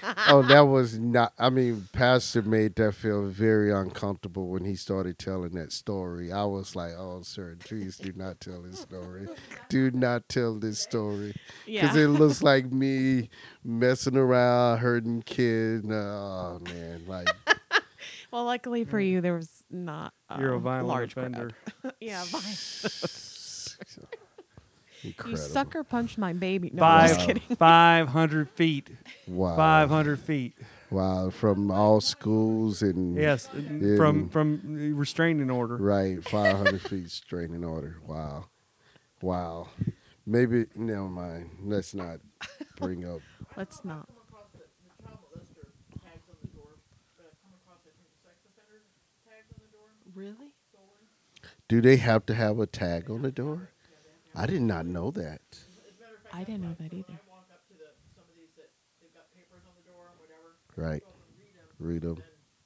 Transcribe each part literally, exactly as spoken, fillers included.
Oh, that was not. I mean, Pastor made that feel very uncomfortable when he started telling that story. I was like, "Oh, sir, please do not tell this story. Do not tell this story, because Yeah. it looks like me messing around, hurting kids. Oh man, like Well, luckily for you, there was not You're a a violent large crowd. offender. Yeah, fine. You incredible. sucker punched my baby. No, I'm just Five, Wow, kidding. five hundred feet. wow, Five hundred feet. wow. From all schools and Yes, n- from in from restraining order. right, five hundred feet straight in order. Wow, wow. Maybe never mind. Let's not bring up. Let's not. Really? Do they have to have a tag on the door? I did not know that. I didn't know that either. Right. Read them.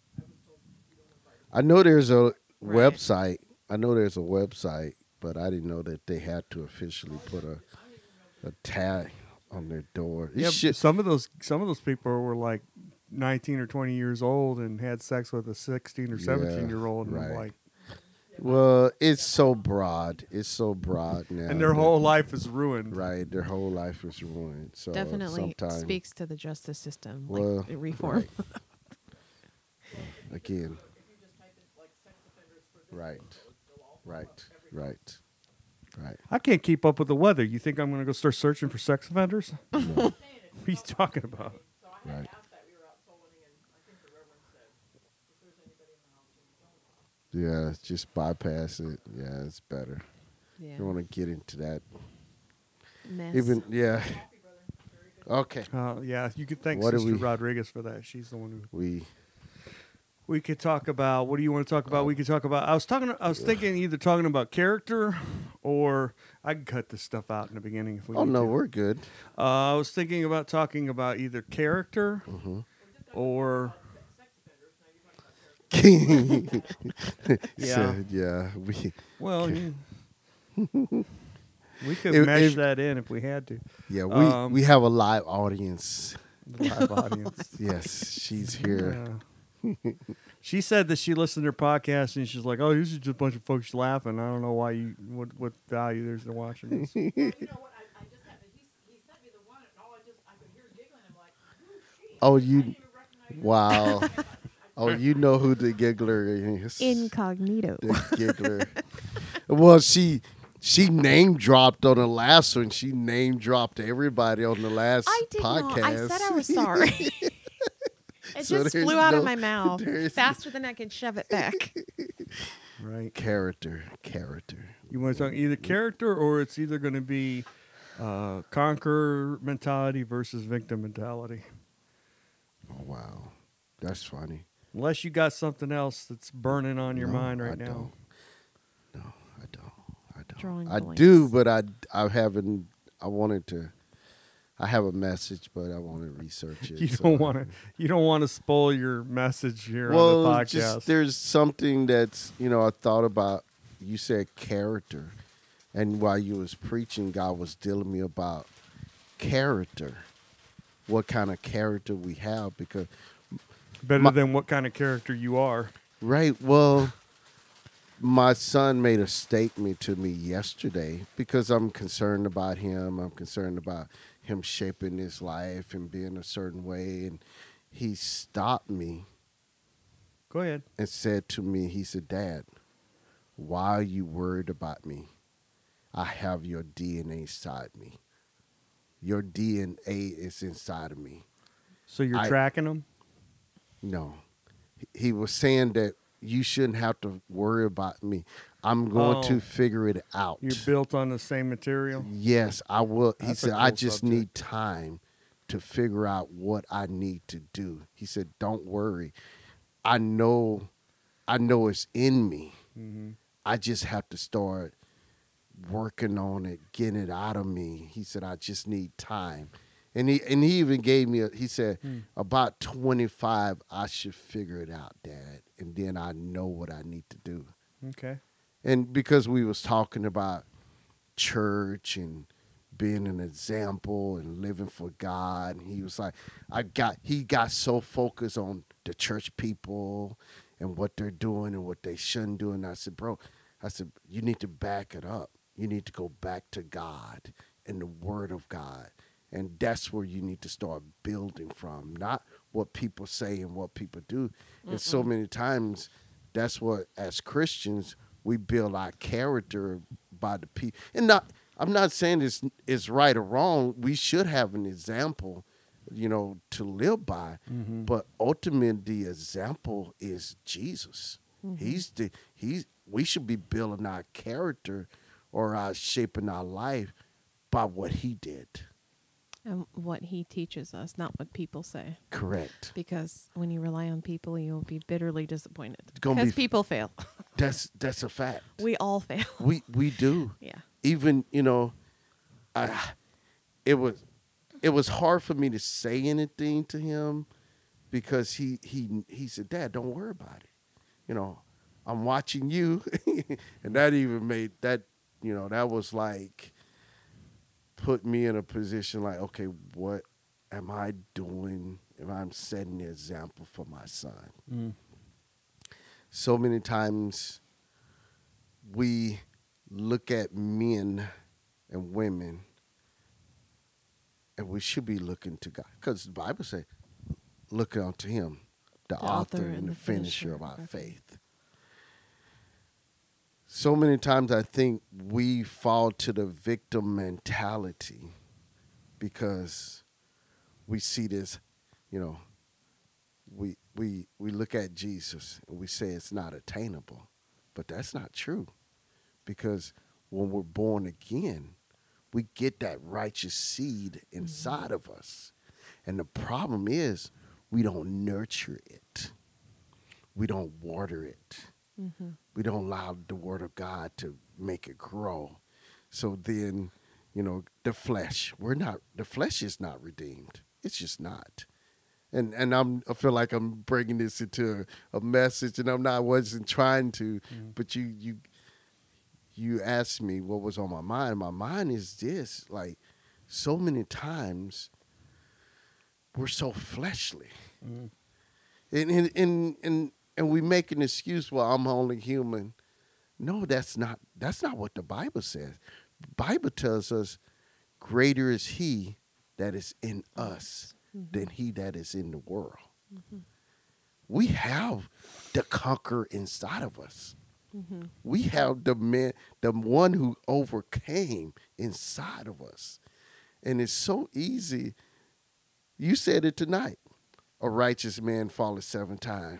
I know there's a Right. website. I know there's a website, but I didn't know that they had to officially put a a tag on their door. It Yeah, should, some of those some of those people were like nineteen or twenty years old and had sex with a sixteen or seventeen year old, and I'm right. like, Well, it's so broad. It's so broad now. and their that- whole life is ruined. right, their whole life is ruined. So Definitely sometime speaks to the justice system, well, like reform. right. Again. Right. Right. Right. Right. I can't keep up with the weather. You think I'm going to go start searching for sex offenders? What are you talking about? Right. Yeah, just bypass it. Yeah, it's better. Yeah. You don't want to get into that. Mess. Even yeah. Okay. Uh, yeah, you could thank What do Sister we- Rodriguez for that. She's the one who We we could talk about. What do you want to talk about? We could talk about. I was talking. I was thinking either talking about character, or I can cut this stuff out in the beginning if we. Oh need no, to. we're good. Uh, I was thinking about talking about either character Mm-hmm. or yeah. So, yeah. We well, you- we could If- mesh if- that in if we had to. yeah, we Um, we have a live audience. The live audience. Yes, she's here. Yeah. She said that she listened to her podcast and she's like, "Oh, this is just a bunch of folks laughing. I don't know why you what what value there's in watching this." Well, you know what? I, I just happened. He, he sent me the one, and all I just I could hear giggling. I'm like, who's she? Oh, I didn't you even recognize wow. Oh, you know who the giggler is. Incognito. The giggler. Well, she she name dropped on the last one. She name dropped everybody on the last I did podcast. not. I said I was sorry. It So just there's flew out no- of my mouth there's- faster than I could shove it back. Right. Character, character. You want to talk either character or it's either going to be uh, conqueror mentality versus victim mentality. Oh wow, that's funny. Unless you got something else that's burning on your No, mind right I now. Don't. No, I don't. I don't. Drawing I blanks. do, but I I haven't. I wanted to. I have a message, but I want to research it. You so- don't want to. You don't want to spoil your message here Well, on the podcast. just there's something that's you know I thought about. You said character, and while you was preaching, God was dealing me about character. What kind of character we have? Because Better my- than what kind of character you are. right, well, my son made a statement to me yesterday because I'm concerned about him. I'm concerned about him shaping his life and being a certain way, and he stopped me Go ahead. and said to me, he said, Dad, why are you worried about me? I have your D N A inside me. Your D N A is inside of me. So you're I- tracking them. No. He- He was saying that you shouldn't have to worry about me. I'm going Oh. to figure it out. You're built on the same material. Yes, I will. He That's a said, I cool just subject. need time to figure out what I need to do. He said, don't worry. I know, I know it's in me. Mm-hmm. I just have to start working on it, getting it out of me. He said, I just need time. And he and he even gave me a, he said, Hmm. about twenty-five, I should figure it out, Dad. And then I know what I need to do. Okay. And because we was talking about church and being an example and living for God. And he was like, I got, he got so focused on the church people and what they're doing and what they shouldn't do. And I said, bro, I said, you need to back it up. You need to go back to God and the word of God. And that's where you need to start building from, not what people say and what people do. Mm-mm. And so many times, that's what, as Christians, we build our character by the people. And not, I'm not saying it's, it's right or wrong. We should have an example, you know, to live by. Mm-hmm. But ultimately, the example is Jesus. Mm-hmm. He's the he's. We should be building our character or our shaping our life by what he did. And what he teaches us, not what people say. Correct. Because when you rely on people, you'll be bitterly disappointed. Gonna Because be f- people fail. That's that's a fact. We all fail. We we do. Yeah. Even, you know, I it was it was hard for me to say anything to him because he he he said, Dad, don't worry about it. You know, I'm watching you. And that even made that, you know, that was like put me in a position like, okay, what am I doing if I'm setting the example for my son? Mm. So many times we look at men and women and we should be looking to God. Because the Bible says, look unto him, the, the author, author and, and the finisher, finisher of our faith. faith. So many times I think we fall to the victim mentality because we see this, you know, we we we look at Jesus and we say it's not attainable. But that's not true. Because when we're born again, we get that righteous seed inside mm-hmm. of us. And the problem is we don't nurture it. We don't water it. Mm-hmm. We don't allow the word of God to make it grow. So then, you know, the flesh, we're not, the flesh is not redeemed. It's just not. And and I'm, I feel like I'm bringing this into a, a message, and I'm not, wasn't trying to, mm-hmm. but you, you, you asked me what was on my mind. My mind is this, like, so many times we're so fleshly. Mm-hmm. And, and, and, and, and we make an excuse, well, I'm only human. No, that's not that's not what the Bible says. The Bible tells us greater is he that is in us mm-hmm. than he that is in the world. Mm-hmm. We have the conqueror inside of us. Mm-hmm. We have the man, the one who overcame inside of us. And it's so easy. You said it tonight. A righteous man falleth seven times.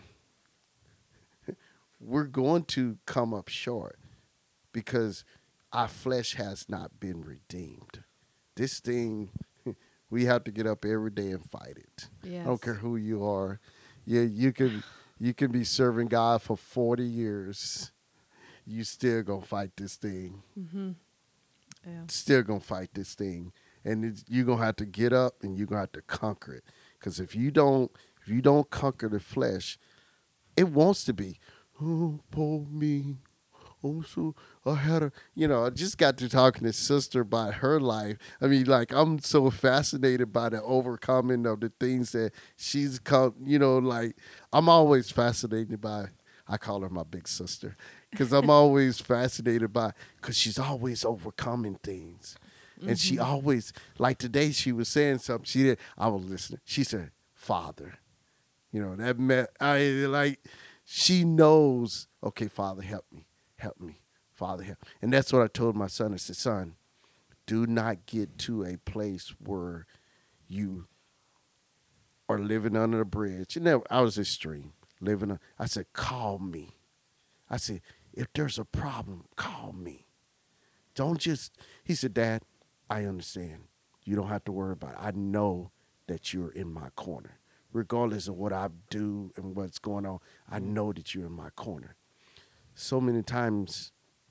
We're going to come up short because our flesh has not been redeemed. This thing, we have to get up every day and fight it. Yes. I don't care who you are. Yeah, you can you can be serving God for forty years. You still gonna fight this thing. Mm-hmm. Yeah. Still gonna fight this thing, and it's, you're gonna have to get up and you're gonna have to conquer it. Because if you don't, if you don't conquer the flesh, it wants to be. Oh, poor me. Oh, so I had a, you know, I just got to talking to sister about her life. I mean, like, I'm so fascinated by the overcoming of the things that she's come, you know, like, I'm always fascinated by, I call her my big sister, because I'm always fascinated by, because she's always overcoming things. Mm-hmm. And she always, like today, she was saying something. She did, I was listening. She said, Father. You know, that meant, I like, she knows, okay, Father, help me, help me, Father, help. And that's what I told my son. I said, son, do not get to a place where you are living under a bridge. And then I was extreme, living. On, I said, call me. I said, if there's a problem, call me. Don't just, he said, Dad, I understand. You don't have to worry about it. I know that you're in my corner. Regardless of what I do and what's going on, I know that you're in my corner. So many times,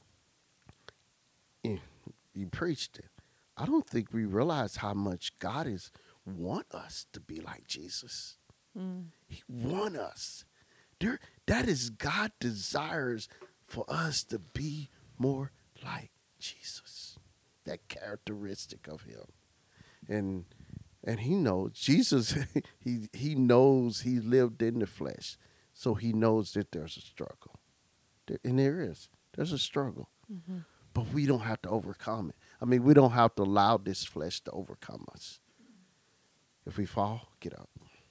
eh, you preached it. I don't think we realize how much God is want us to be like Jesus. Mm. He want us. There, that is God desires for us to be more like Jesus. that characteristic of him. And and he knows Jesus he he knows he lived in the flesh. So he knows that there's a struggle. There, and there is. There's a struggle. Mm-hmm. But we don't have to overcome it. I mean, we don't have to allow this flesh to overcome us. If we fall, get up.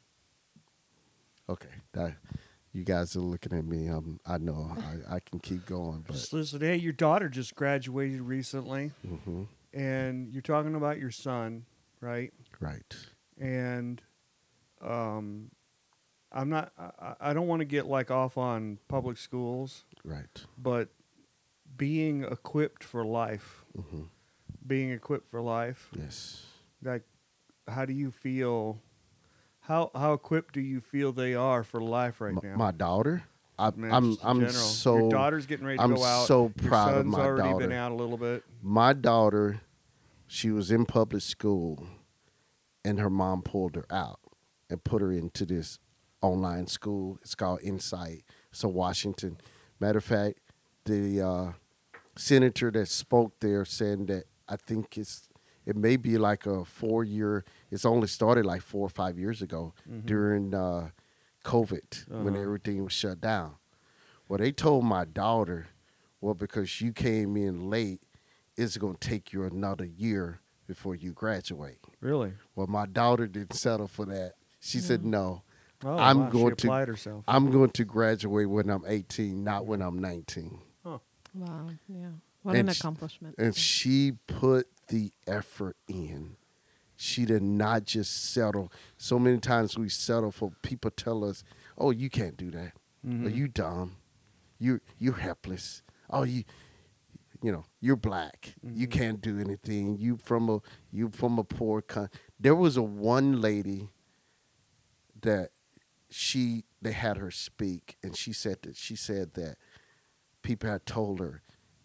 Okay, that, you guys are looking at me. Um, I know I, I can keep going, but Just listen, hey, your daughter just graduated recently, hmm and you're talking about your son, right? right, And um, I'm not. I, I don't want to get like off on public schools, right, but being equipped for life, hmm being equipped for life, yes. like, how do you feel? How how equipped do you feel they are for life right M- now? my daughter, I, Man, I'm just in I'm general. so Your daughter's getting ready to I'm go out. so Your proud of son's my already daughter. been out a little bit. My daughter, she was in public school, and her mom pulled her out and put her into this online school. It's called Insight. So Washington. Matter of fact, the uh, senator that spoke there saying that I think it's it may be like a four year. It's only started like four or five years ago Mhm. during uh, COVID when Uh-huh. everything was shut down. Well, they told my daughter, well, because you came in late, it's going to take you another year before you graduate. Really? Well, my daughter didn't settle for that. She said, no, Oh, I'm wow. going she to- applied herself. I'm going to graduate when I'm eighteen, not when I'm nineteen. Wow. Yeah. What And an sh- accomplishment. And she put the effort in. She did not just settle. So many times we settle for people tell us, "Oh, you can't do that. Oh, Mhm. you dumb. You you're helpless. Oh, you you know you're black. You Mhm. can't do anything. You from a you from a poor country." There was a one lady that she they had her speak, and she said that she said that people had told her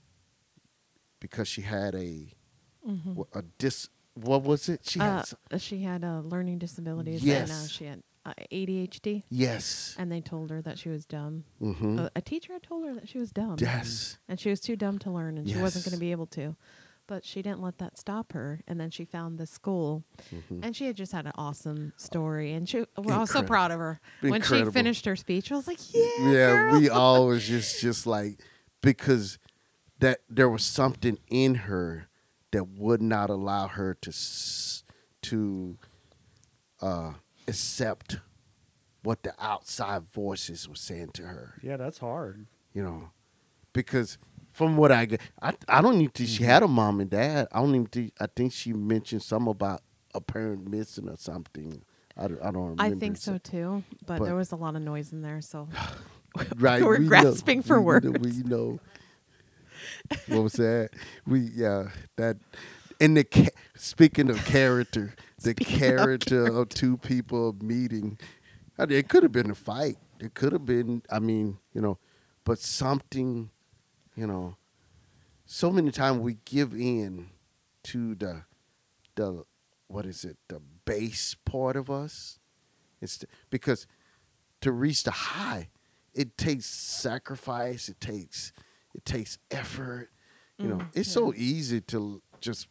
because she had a Mhm. a dis what was it? She had Uh, s- she had uh, learning disabilities. And, Yes. uh, she had uh, A D H D, yes. and they told her that she was dumb. Mm-hmm. Uh, a teacher had told her that she was dumb. yes. And she was too dumb to learn, and she wasn't Yes. going to be able to. But she didn't let that stop her. And then she found the school, Mhm. and she had just had an awesome story. And she, well, I was so Incredible. proud of her when Incredible. she finished her speech. I was like, "Yeah, Yeah, girl." we always just just like because that there was something in her that would not allow her to s- to uh, accept what the outside voices were saying to her. Yeah, that's hard. You know, because from what I get, I I don't even think she had a mom and dad. I don't even think I think she mentioned something about a parent missing or something. I don't, I don't remember. I think so too. But, But- there was a lot of noise in there, so Right, We're we know- grasping for we know- words. we know. What was that? We yeah that. And the ca- speaking of character, the Speaking of character of, two people meeting, I mean, it could have been a fight. It could have been. I mean, you know, but something, you know, so many times we give in to the the what is it? The base part of us. It's the, because to reach the high, it takes sacrifice. It takes it takes effort. You know, Mm, it's so easy to just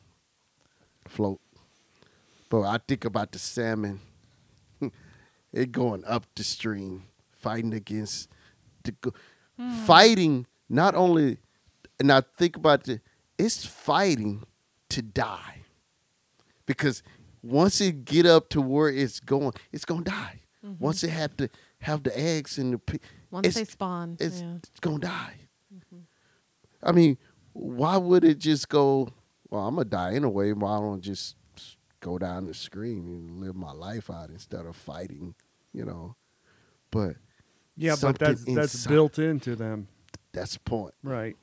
float. But I think about the salmon. It going up the stream, fighting against the go- fighting not only. And I think about the it's fighting to die because once it get up to where it's going, it's gonna die. Once it had to have the eggs and the pe- once it's, they spawn, it's, yeah. it's gonna die. I mean, why would it just go? Well, I'm gonna die anyway. Why don't I just go down the screen and live my life out instead of fighting? You know, but Yeah, but something that's that's inside- built into them, That's the point. right?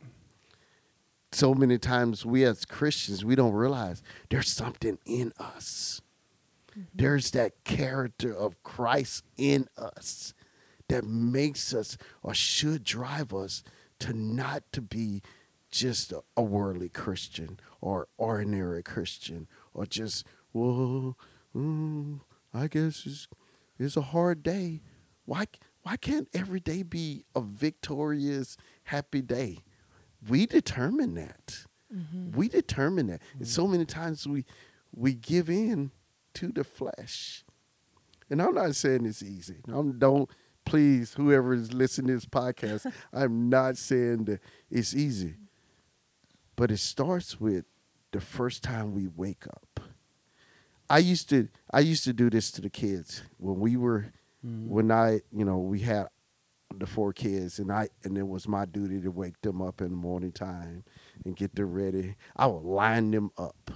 So many times we as Christians we don't realize there's something in us. There's that character of Christ in us that makes us or should drive us to not to be just a, a worldly Christian or ordinary Christian or just, well, mm, I guess it's, it's a hard day. Why, why can't every day be a victorious, happy day? We determine that. We determine that. And so many times we we give in to the flesh. And I'm not saying it's easy. I'm, don't, please, whoever is listening to this podcast, I'm not saying that it's easy. But it starts with the first time we wake up. I used to I used to do this to the kids when we were when I, you know, we had the four kids, and I and it was my duty to wake them up in the morning time and get them ready. I would line them up,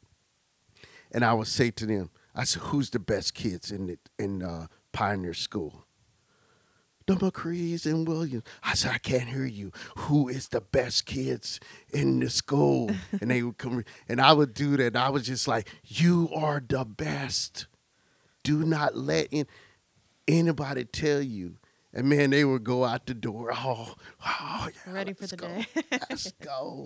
and I would say to them, I said, "Who's the best kids in the in uh, Pioneer School?" The McCrees and Williams. I said, "I can't hear you. Who is the best kids in the school?" And they would come, and I would do that. And I was just like, "You are the best. Do not let in, anybody tell you." And man, they would go out the door. Oh, oh yeah, Ready for let's the go. day. Let's go.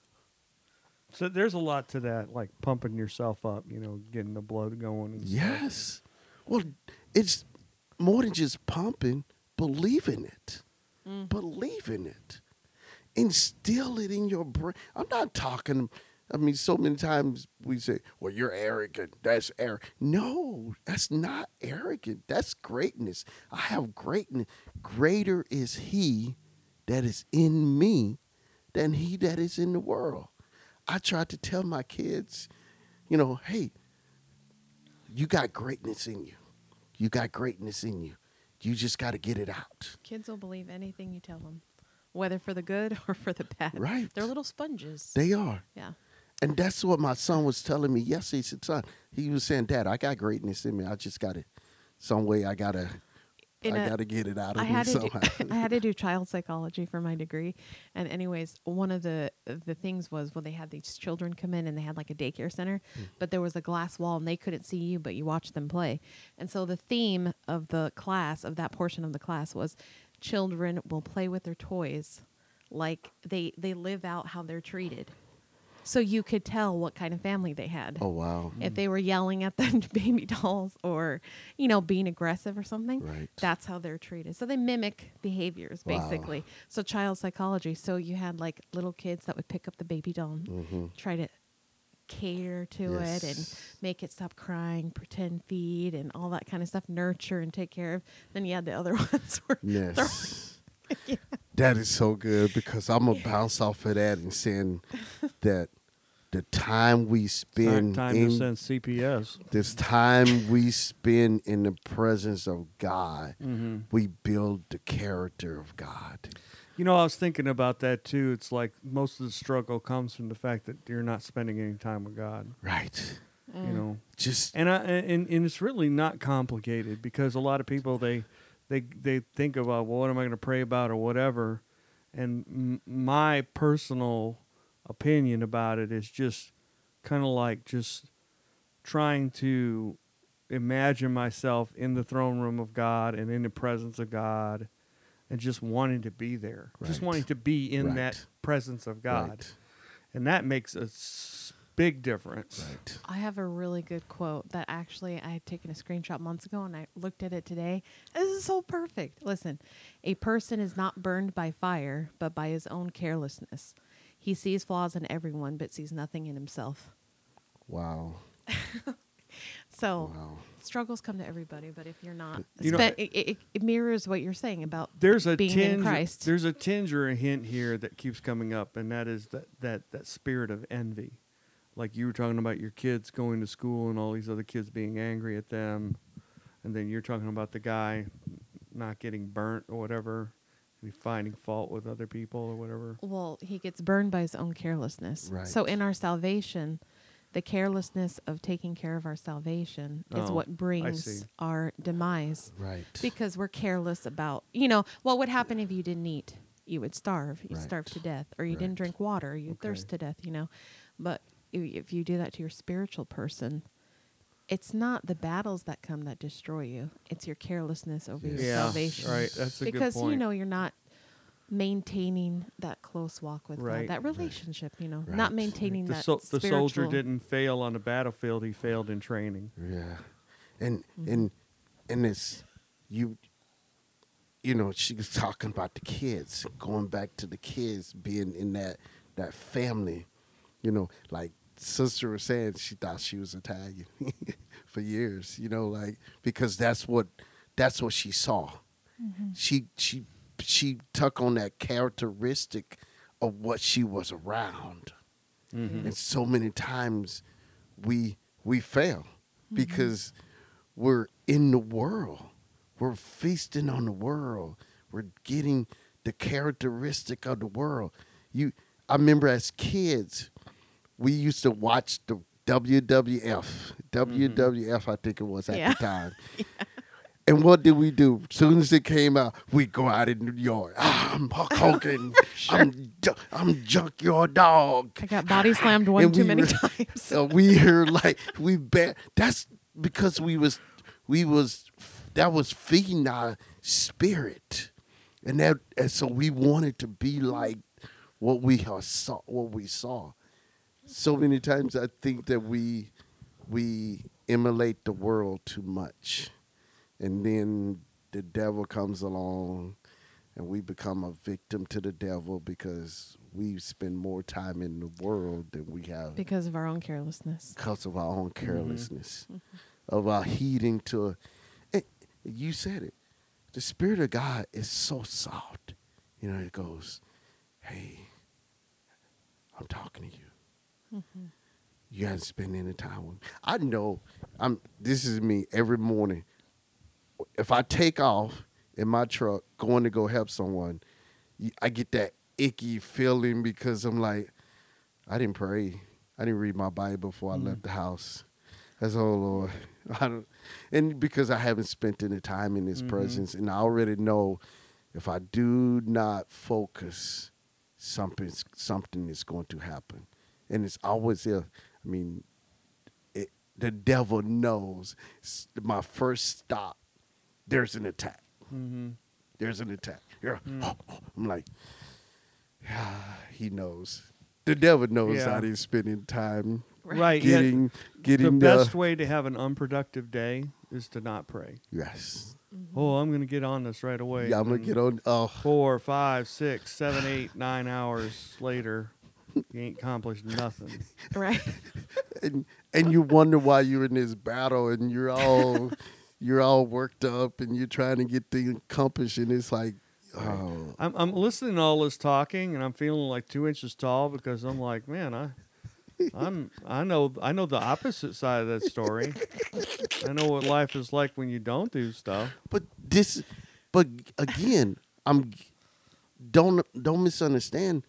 So there's a lot to that, like pumping yourself up, you know, getting the blood going. And stuff. Yes. Well, it's more than just pumping. Believe in it. Believe in it. Instill it in your brain. I'm not talking. I mean, so many times we say, "Well, you're arrogant. That's arrogant." No, that's not arrogant. That's greatness. I have greatness. Greater is He that is in me than he that is in the world. I try to tell my kids, you know, hey, you got greatness in you. You got greatness in you. You just got to get it out. Kids will believe anything you tell them, whether for the good or for the bad. Right. They're little sponges. They are. yeah. And that's what my son was telling me yesterday. He said, son, he was saying, Dad, I got greatness in me. I just got to, some way I got to, In I a- got to get it out of I me had to do, somehow. I had to do child psychology for my degree, and anyways, one of the the things was when they had these children come in and they had like a daycare center, but there was a glass wall and they couldn't see you, but you watched them play. And so the theme of the class, of that portion of the class, was children will play with their toys like they they live out how they're treated. So you could tell what kind of family they had. Oh, wow. If they were yelling at the baby dolls or, you know, being aggressive or something, Right. that's how they're treated. So they mimic behaviors, Wow. basically. So child psychology. So you had like little kids that would pick up the baby doll and Mm-hmm. try to cater to it and Yes. make it stop crying, pretend feed and all that kind of stuff, nurture and take care of. Then you had the other ones where Yes. That is so good because I'm going to bounce off of that and saying that the time we It's spend not time to in send C P S. this time we spend in the presence of God, Mm-hmm. we build the character of God. You know, I was thinking about that too. It's like most of the struggle comes from the fact that you're not spending any time with God. Right. You know, Just and I and, and it's really not complicated because a lot of people they they they think about, well, what am I going to pray about or whatever, and m- my personal opinion about it is just kind of like just trying to imagine myself in the throne room of God and in the presence of God and just wanting to be there, just Right. wanting to be in Right. that presence of God, Right. and that makes a s- big difference. Right. I have a really good quote that actually I had taken a screenshot months ago and I looked at it today. This is so perfect. Listen, a person is not burned by fire, but by his own carelessness. He sees flaws in everyone, but sees nothing in himself. Wow. So Wow. struggles come to everybody, but if you're not, You know- spe- it, it, it mirrors what you're saying about There's a being in tinge. Christ. There's a tinge or a hint here that keeps coming up, and that is that that that spirit of envy. Like you were talking about your kids going to school and all these other kids being angry at them, and then you're talking about the guy not getting burnt or whatever, and finding fault with other people or whatever. Well, he gets burned by his own carelessness. Right. So in our salvation, the carelessness of taking care of our salvation is Oh, what see. brings our demise. Right. Because we're careless about, you know, what would happen if you didn't eat? You would starve. You'd Right. starve to death. Or you Right. didn't drink water. You'd Okay. thirst to death, you know. But i- if you do that to your spiritual person, it's not the battles that come that destroy you. It's your carelessness over your Yeah, salvation. right. That's a because good point. you know you're not maintaining that close walk with Right. God, that relationship. You know, Right. not maintaining the that. sol- the spiritual. soldier didn't fail on the battlefield; he failed in training. Yeah. And Mm-hmm. and and it's you you know, she was talking about the kids, going back to the kids being in that that family. You know, like sister was saying, she thought she was Italian for years. You know, like because that's what that's what she saw. She she she took on that characteristic of what she was around, Mhm. and so many times we we fail because we're in the world. We're feasting on the world. We're getting the characteristic of the world. You, I remember as kids, we used to watch the W W F. W W F, I think it was at Yeah. the time. And what did we do? As soon as it came out, we go out in the yard. Ah, I'm Hulk Hogan. I'm ju- I'm Junkyard Dog. I got body slammed one And too we many were- times. So we hear like we bet. That's because we was we was that was feeding our spirit, and that and so we wanted to be like what we have saw. What we saw. So many times I think that we we emulate the world too much, and then the devil comes along, and we become a victim to the devil because we spend more time in the world than we have Because of our own carelessness. because of our own carelessness, of our heeding to. And you said it. The Spirit of God is so soft. You know, it goes, hey, I'm talking to you. You haven't spent any time with me. I know I'm this is me every morning. If I take off in my truck going to go help someone, y- I get that icky feeling because I'm like, I didn't pray. I didn't read my Bible before I left the house. That's oh Lord. I don't, and because I haven't spent any time in His presence, and I already know if I do not focus, something something is going to happen, and it's always if I mean, it, the devil knows s- my first stop. There's an attack. Mm-hmm. There's an attack. Yeah. I'm like, ah, he knows. The devil knows Yeah. how he's spending time Right. yeah. getting The getting best way to have an unproductive day is to not pray. Yes. Oh, I'm going to get on this right away. Yeah, I'm gonna and get on. Oh, Four, five, six, seven, eight, nine hours later, you ain't accomplished nothing. Right. and and you wonder why you're in this battle, and you're all you're all worked up, and you're trying to get the accomplish, and it's like, oh, I'm I'm listening to all this talking, and I'm feeling like two inches tall because I'm like, man, I, I'm I know I know the opposite side of that story. I know what life is like when you don't do stuff. but this, but again, I'm don't don't misunderstand.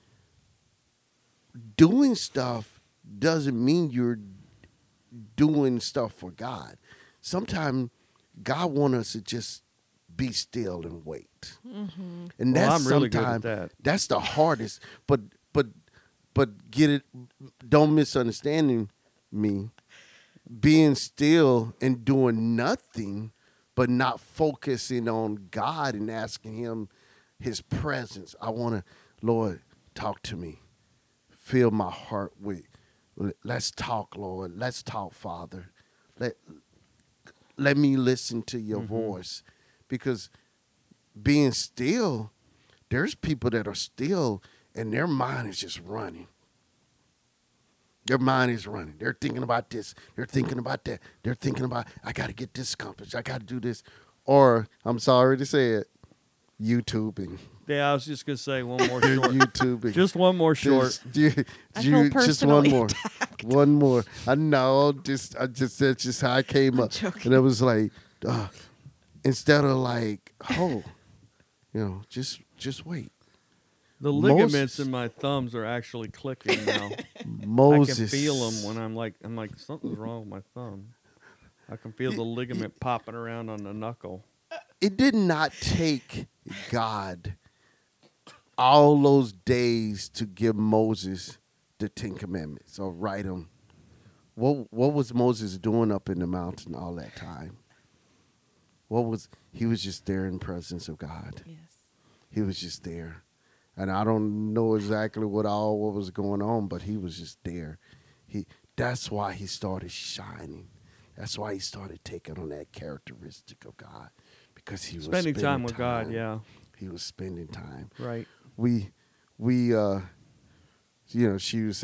Doing stuff doesn't mean you're doing stuff for God. Sometimes God wants us to just be still and wait. And Well, that's I'm really good at sometime- that. That's the hardest. But but but get it. Don't misunderstanding me. Being still and doing nothing, but not focusing on God and asking Him His presence. I want to, Lord, talk to me. Fill my heart with. Let's talk, Lord. Let's talk, Father. Let let me listen to your voice, because being still, there's people that are still and their mind is just running. Their mind is running. They're thinking about this. They're thinking about that. They're thinking about, I got to get this accomplished. I got to do this. Or, I'm sorry to say it, YouTubing. Yeah, I was just gonna say one more They're short. YouTubing. Just one more short. Just, you, I you- feel just one personally more. One more. I know. Just, I just, that's just how I came up. joking. And it was like, uh, instead of like, oh, you know, just, just wait. The ligaments Moses- in my thumbs are actually clicking now. Moses. I can feel them when I'm like, I'm like, something's wrong with my thumb. I can feel the ligament popping around on the knuckle. It did not take God all those days to give Moses the Ten Commandments or write them. What what was Moses doing up in the mountain all that time? What was he was just there in presence of God. Yes. He was just there. And I don't know exactly what all what was going on, but he was just there. He that's why he started shining. That's why he started taking on that characteristic of God, because he was Spending spending time with God, yeah. He was spending time. Right. We we uh you know, she was saying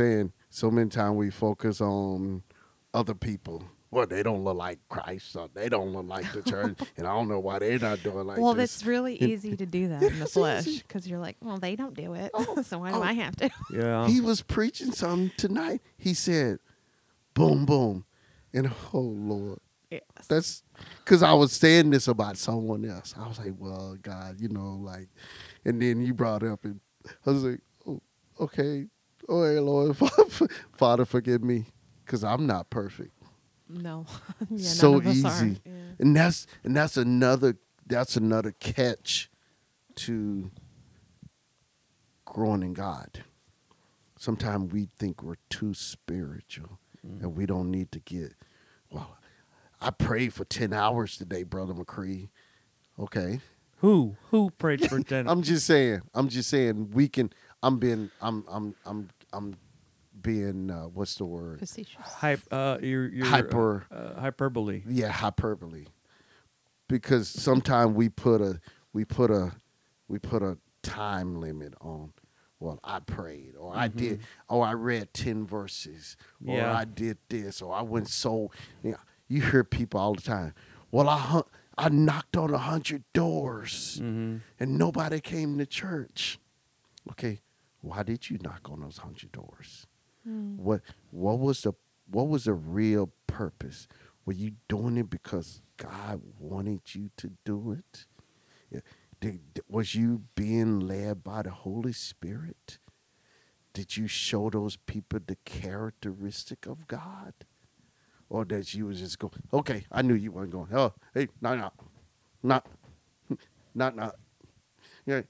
So many times we focus on other people. Well, they don't look like Christ, or they don't look like the church, and I don't know why they're not doing like well, this. it's really And easy to do that in the It's flesh easy. because you're like, well, they don't do it, Oh, so why do oh. I have to? Yeah. He was preaching something tonight. He said, "Boom, boom," and oh Lord, Yes. that's because I was saying this about someone else. I was like, "Well, God, you know, like," and then you brought up, and I was like, "Oh, okay, oh, hey, Lord, Father, forgive me, because I'm not perfect." no. yeah, So none of us are. easy. Yeah. And that's and that's another that's another catch to growing in God. Sometimes we think we're too spiritual and we don't need to get, well, I prayed for ten hours today, Brother McCree. Okay. Who who prayed for ten? I'm just saying, I'm just saying we can I'm being I'm I'm I'm I'm being uh, what's the word? Facetious. Hype, uh, your, your, Hyper. uh, uh, hyperbole. Yeah, hyperbole. Because sometimes we put a we put a we put a time limit on. Well, I prayed, or I did, or I read ten verses, or Yeah. I did this, or I went so. You know, you hear people all the time. Well, I hun- I knocked on a hundred doors, Mm-hmm. and nobody came to church. Okay, why did you knock on those hundred doors? What what was the what was the real purpose? Were you doing it because God wanted you to do it? Yeah. Did, was you being led by the Holy Spirit? Did you show those people the characteristic of God? Or that you was just going, okay, I knew you weren't going, oh, hey, no, no, not, not, not. Yeah.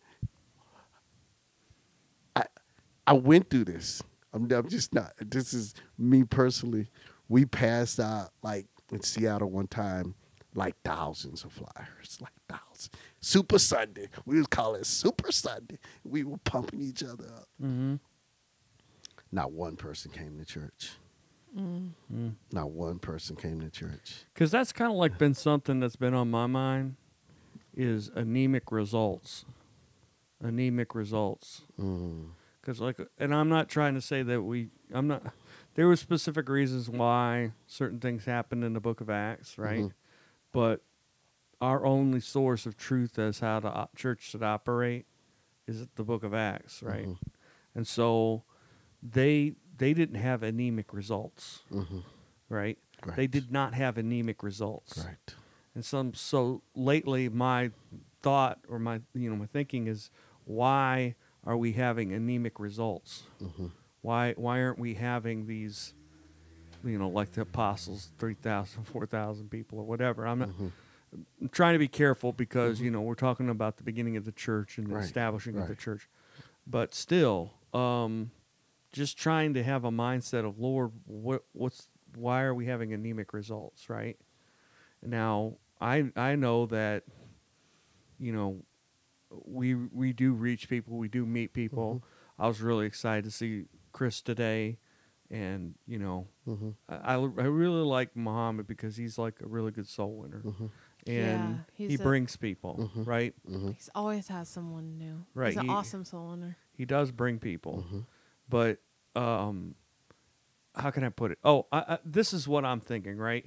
I, I went through this. I'm, I'm just not. This is me personally. We passed out like in Seattle one time, like thousands of flyers, like thousands. Super Sunday. We would call it Super Sunday. We were pumping each other up. Mm-hmm. Not one person came to church. Mm. Not one person came to church. Because that's kind of like been something that's been on my mind is anemic results. Anemic results. Mm. Because like, and I'm not trying to say that we, I'm not, there were specific reasons why certain things happened in the book of Acts, right? Mhm. But our only source of truth as how the op- church should operate is the book of Acts, right? Mhm. And so they they didn't have anemic results, Mhm. right? Right. They did not have anemic results. Right. And some so lately my thought or my you know my thinking is why are we having anemic results? Mhm. Why why aren't we having these you know like the apostles three thousand, four thousand people or whatever? I'm not Mhm. I'm trying to be careful because you know we're talking about the beginning of the church and the Right, establishing of the right. church. But still um just trying to have a mindset of Lord what what's why are we having anemic results, right? Now, I I know that you know we we do reach people, we do meet people. I was really excited to see Chris today, and you know Mhm. I I I really like Muhammad because he's like a really good soul winner, Mhm. and Yeah, he he's a- brings people Mhm. right. Mhm. He's always has someone new. Right, He's an he- awesome soul winner. He does bring people, Mhm. but um, how can I put it? Oh, I, I, this is what I'm thinking, right?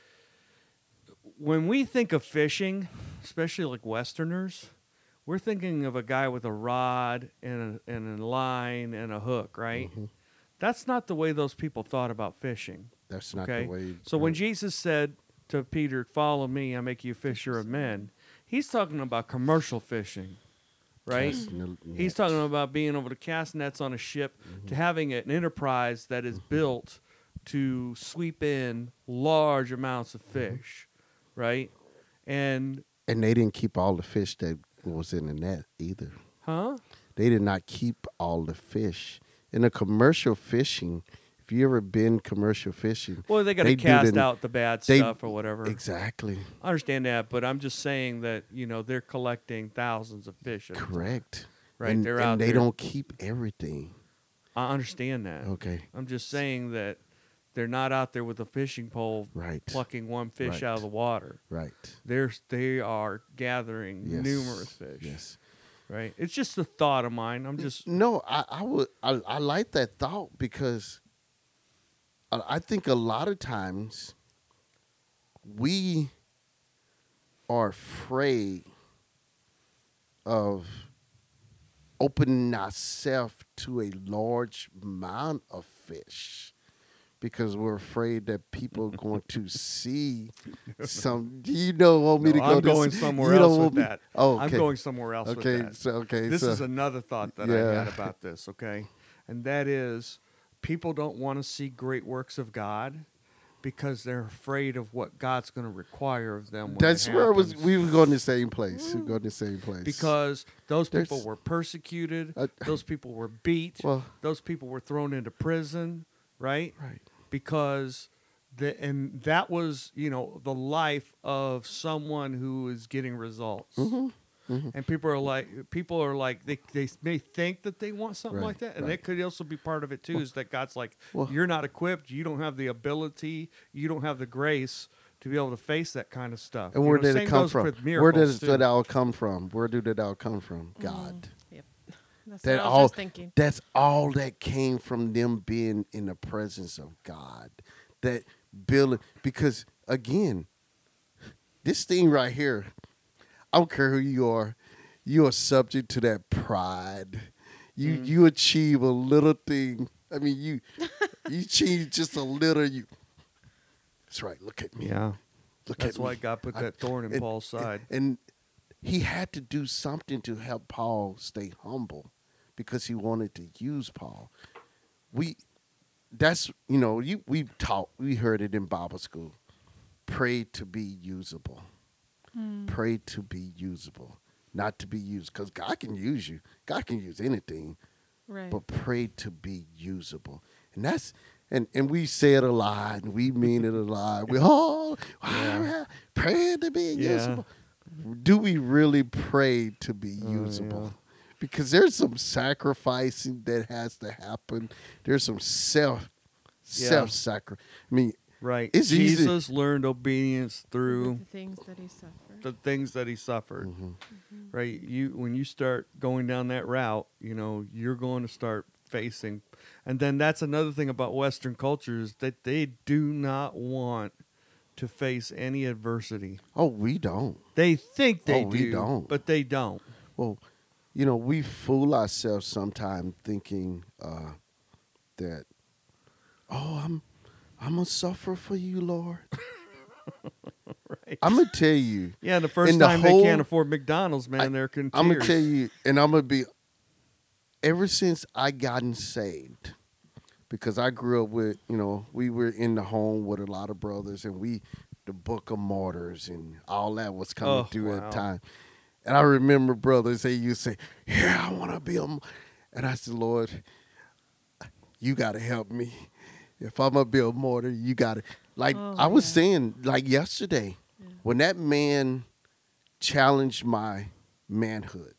When we think of fishing, especially like Westerners, we're thinking of a guy with a rod and a, and a line and a hook, right? Mhm. That's not the way those people thought about fishing. That's not Okay, the way. so when right. Jesus said to Peter, "Follow me, I make you a fisher of men," he's talking about commercial fishing, right? Casting the He's net. talking about being able to cast nets on a ship, to having an enterprise that is built to sweep in large amounts of fish, right? And And they didn't keep all the fish that was in the net either. huh? They did not keep all the fish. In a commercial fishing, if you ever been commercial fishing, Well, they got to they do cast the- out the bad they- stuff or whatever. Exactly. I understand that, but I'm just saying that you know they're collecting thousands of fish. At a time, Correct. right? And, they're and out they there. don't keep everything. I understand that. Okay. I'm just saying that they're not out there with a fishing pole Right. plucking one fish Right. out of the water. Right. They're they are gathering Yes. numerous fish. Yes. Right. It's just a thought of mine. I'm just No, I, I would I, I like that thought because I I think a lot of times we are afraid of opening ourselves to a large amount of fish because we're afraid that people are going to see some. Do you don't want me No, to go I'm this- going somewhere you don't else want with me- that. Oh, I'm okay. going somewhere else Okay, with that. so okay, This so is another thought that I Yeah. had about this, okay? And that is people don't want to see great works of God because they're afraid of what God's going to require of them when that's it where it was. happens. We were going the same place. We were going the same place Because those people There's- were persecuted, Uh, those people were beat, well, those people were thrown into prison, right? right. Because the and that was, you know, the life of someone who is getting results. Mm-hmm. And people are like, people are like, they, they may think that they want something Right, like that, and right. that could also be part of it too. Is that God's like, well- you're not equipped, you don't have the ability, you don't have the grace to be able to face that kind of stuff. And You where know, did same it come goes from? with Where did miracles, it, too. that all come from? Where did it all come from? God. Yep. That's That what I was all. just thinking. That's all that came from them being in the presence of God. That building, because again, this thing right here, I don't care who you are, you are subject to that pride. You Mhm. you achieve a little thing. I mean, you you achieve just a little. You. That's right. Look at me. Yeah, Look that's at why me. God put I- that thorn in and- Paul's side. And he had to do something to help Paul stay humble because he wanted to use Paul. We that's you know, you we taught we heard it in Bible school. Pray to be usable. Pray to be usable. Not to be used. Because God can use you. God can use anything. Right. But pray to be usable. And that's and, and we say it a lot and we mean it a lot. We all Yeah. pray to be Yeah. usable. Do we really pray to be Oh, usable? yeah. Because there's some sacrificing that has to happen. There's some self Yeah. self sacrifice. I mean, Right. It's easy- Jesus learned obedience With through the things that he suffered. the things that he suffered. mhm. Right. You when you start going down that route, you know, you're going to start facing, and then that's another thing about Western culture is that they do not want to face any adversity. Oh, we don't. They think they Oh, we do, don't. but they don't. Well, you know, we fool ourselves sometimes thinking uh, that, oh, I'm, I'm gonna suffer for you, Lord. Right. I'm gonna tell you. Yeah, the first in the time whole- they can't afford McDonald's, man, I- they're in I'm gonna tears. tell you, and I'm gonna be. Ever since I gotten saved, because I grew up with, you know, we were in the home with a lot of brothers, and we, the Book of Martyrs and all that was coming Oh, through at wow. the time. And I remember brothers, they used to say, "Yeah, I want to be a," m-" and I said, "Lord, you got to help me. If I'm gonna be a martyr, you got to." Like Oh, I was yeah. saying, like yesterday, when that man challenged my manhood,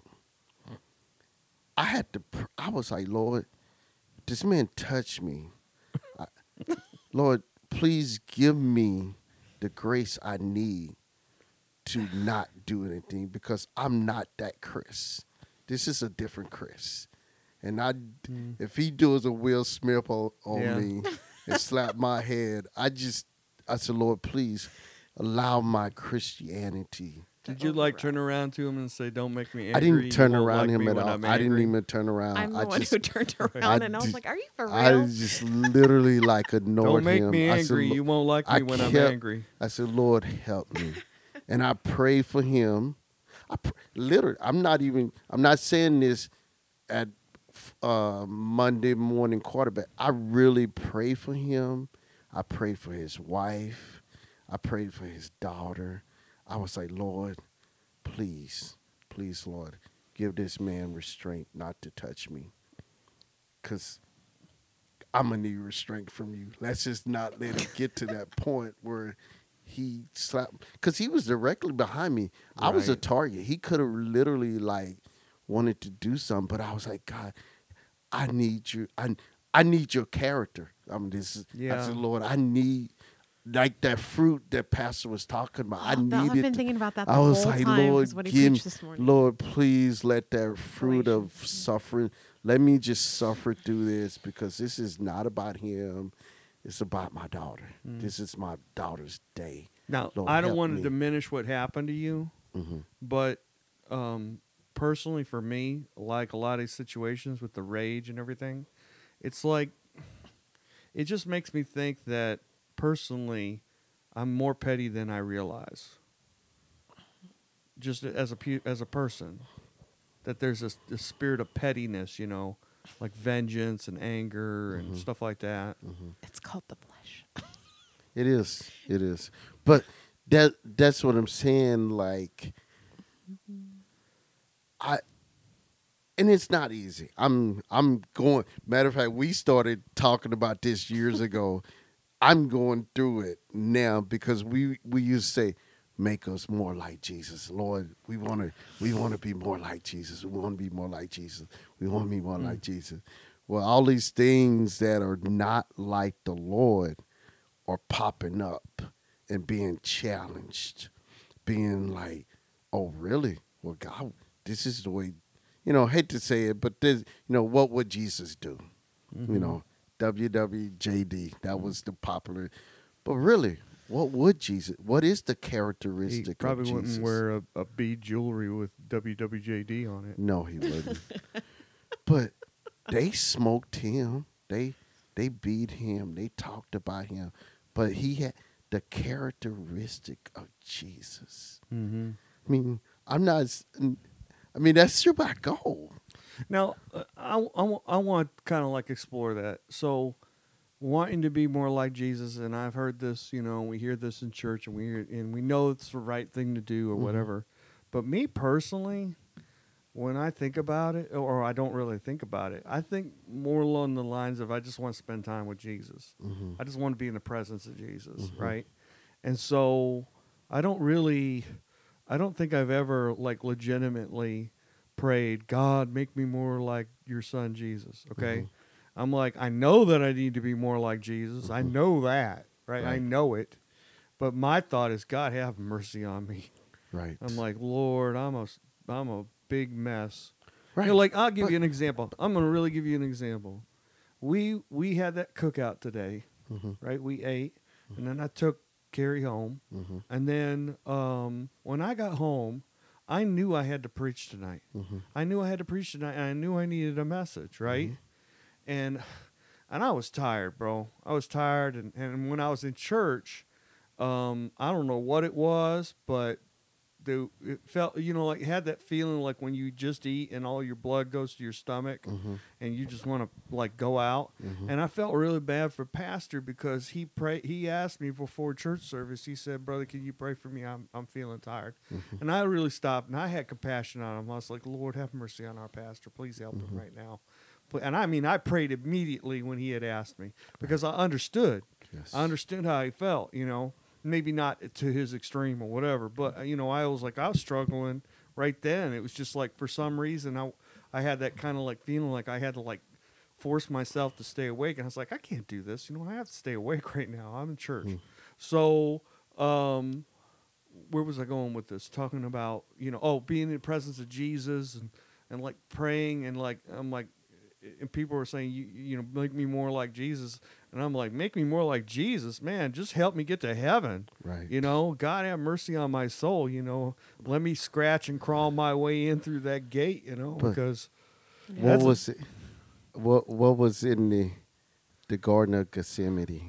I had to. pr- I was like, Lord, this man touched me. I, Lord, please give me the grace I need to not do anything because I'm not that Chris. This is a different Chris. And I, if he does a Will Smith on, on Yeah. me and slap my head, I just, I said, Lord, please allow my Christianity. Did you like turn around to him and say, "Don't make me I angry"? didn't turn You won't around like him me at when all. I'm I didn't angry." even turn around. I'm the I one just, who turned around, I and I was did- like, "Are you for real?" I just literally like ignored Don't make him. me I said, angry. "Lo- You won't like me I when I'm kept- angry. I said, Lord, help me. And I pray for him. I pr- literally, I'm not even, I'm not saying this at uh, Monday morning quarterback. I really pray for him. I pray for his wife. I prayed for his daughter. I was like, Lord, please, please, Lord, give this man restraint not to touch me. Because I'm going to need restraint from you. Let's just not let it get to that point where he slapped. Because he was directly behind me. I was a Right. target. He could have literally, like, wanted to do something. But I was like, God, I need you. I, I need your character. I mean, this is, I Yeah. said, Lord, I need, like that fruit that Pastor was talking about. I Oh, that- I've needed. been to- thinking about that the I was whole like, time. Lord, is what he give, preached this morning. Lord, please let that fruit of Galatians. suffering, let me just suffer through this because this is not about him. It's about my daughter. Mm. This is my daughter's day. Now, Lord, I don't help want to me. diminish what happened to you, Mm-hmm. but um, personally, for me, like a lot of these situations with the rage and everything, it's like it just makes me think that personally, I'm more petty than I realize. Just as a pu- as a person, that there's a, a spirit of pettiness, you know, like vengeance and anger and Mhm. stuff like that. Mm-hmm. It's called the flesh. It is. It is. But that that's what I'm saying. Like I and it's not easy. I'm I'm going matter of fact, we started talking about this years ago. I'm going through it now because we we used to say, make us more like Jesus. Lord, we wanna we wanna be more like Jesus. We wanna be more like Jesus. We wanna be more Mm. like Jesus. Well, all these things that are not like the Lord are popping up and being challenged, being like, "Oh, really? Well, God, this is the way." You know, hate to say it, but this, you know, what would Jesus do? Mm-hmm. You know, W W J D. That was the popular. But really, what would Jesus? What is the He characteristic probably of wouldn't Jesus? wear a, a bead jewelry with W W J D on it. No, he wouldn't. But they smoked him. They they beat him. They talked about him. But he had the characteristic of Jesus. Mm-hmm. I mean, I'm not. s- I mean, that's your my goal. Now, uh, I, I, I want to kind of like explore that. So, wanting to be more like Jesus, and I've heard this, you know, we hear this in church, and we hear, and we know it's the right thing to do or Mhm. whatever. But me personally, when I think about it, or I don't really think about it, I think more along the lines of I just want to spend time with Jesus. Mm-hmm. I just want to be in the presence of Jesus, Mhm. right? And so I don't really, I don't think I've ever like legitimately prayed, God, make me more like your son Jesus. Okay. Mhm. I'm like, I know that I need to be more like Jesus. I Mhm. know that, right? I Right. know it. But my thought is, God, have mercy on me. Right. I'm like, Lord, I'm a, I'm a big mess. right. You know, like I'll give But- you an example. I'm gonna really give you an example. We we had that cookout today, Mhm. right? We ate, and then I took Carrie home, Mhm. and then um, when I got home, I knew I had to preach tonight. Mhm. I knew I had to preach tonight, and I knew I needed a message, right? Mhm. And and I was tired, bro. I was tired, and, and when I was in church, um, I don't know what it was, but the it felt, you know, like it had that feeling like when you just eat and all your blood goes to your stomach, Mhm. and you just want to like go out. Mhm. And I felt really bad for Pastor because he pray he asked me before church service. He said, "Brother, can you pray for me? I'm I'm feeling tired." Mhm. And I really stopped and I had compassion on him. I was like, "Lord, have mercy on our pastor. Please help Mhm. him right now." But- And I mean, I prayed immediately when he had asked me because I understood. Yes. I understood how he felt, you know, maybe not to his extreme or whatever, but uh, you know, I was like, I was struggling right then. It was just like, for some reason, I, I had that kind of like feeling like I had to like force myself to stay awake. And I was like, I can't do this. You know, I have to stay awake right now. I'm in church. Mm. So, um, where was I going with this? Talking about, you know, oh, being in the presence of Jesus and, and like praying and like, I'm like, and people were saying, you, you know, make me more like Jesus. And I'm like, make me more like Jesus, man. Just help me get to heaven. Right. You know, God have mercy on my soul. You know, let me scratch and crawl my way in through that gate. You know, But- because What That's a- was it? What What was in the the Garden of Gethsemane?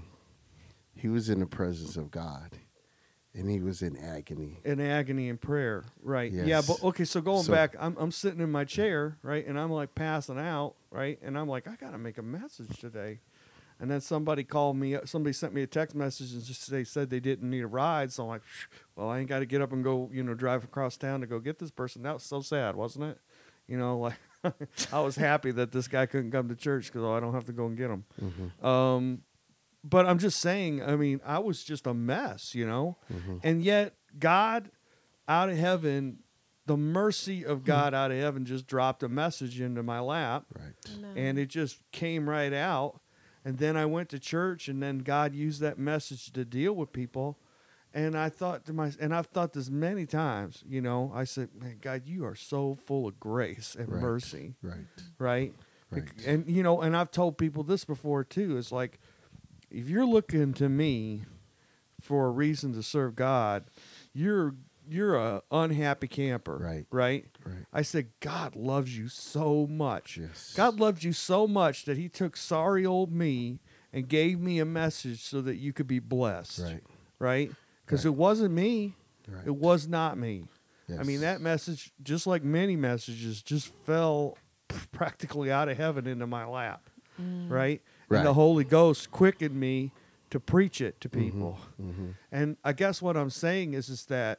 He was in the presence of God, and he was in agony. in agony and prayer, right? Yeah, Yes. but okay. So going So- back, I'm I'm sitting in my chair, right, and I'm like passing out, right, and I'm like, I gotta make a message today. And then somebody called me. Somebody sent me a text message and just they said they didn't need a ride. So I'm like, well, I ain't got to get up and go, you know, drive across town to go get this person. That was so sad, wasn't it? You know, like I was happy that this guy couldn't come to church because I don't have to go and get him. Mhm. Um, but I'm just saying. I mean, I was just a mess, you know, Mhm. and yet God, out of heaven, the mercy of God out of heaven just dropped a message into my lap. Right. And it just came right out. And then I went to church, and then God used that message to deal with people. And I thought to myself, and I've thought this many times, you know, I said, man, God, you are so full of grace and Right. mercy, Right. right? Right. Bec- And, you know, and I've told people this before too. It's like, if you're looking to me for a reason to serve God, you're you're a unhappy camper, Right. Right. Right. I said, God loves you so much. Yes. God loved you so much that He took sorry old me and gave me a message so that you could be blessed. Right. Right. Because Right. it wasn't me. Right. It was not me. I mean, Yes. that message, just like many messages, just fell practically out of heaven into my lap, right? Right. And the Holy Ghost quickened me to preach it to Mhm, people. mhm. And I guess what I'm saying is, is that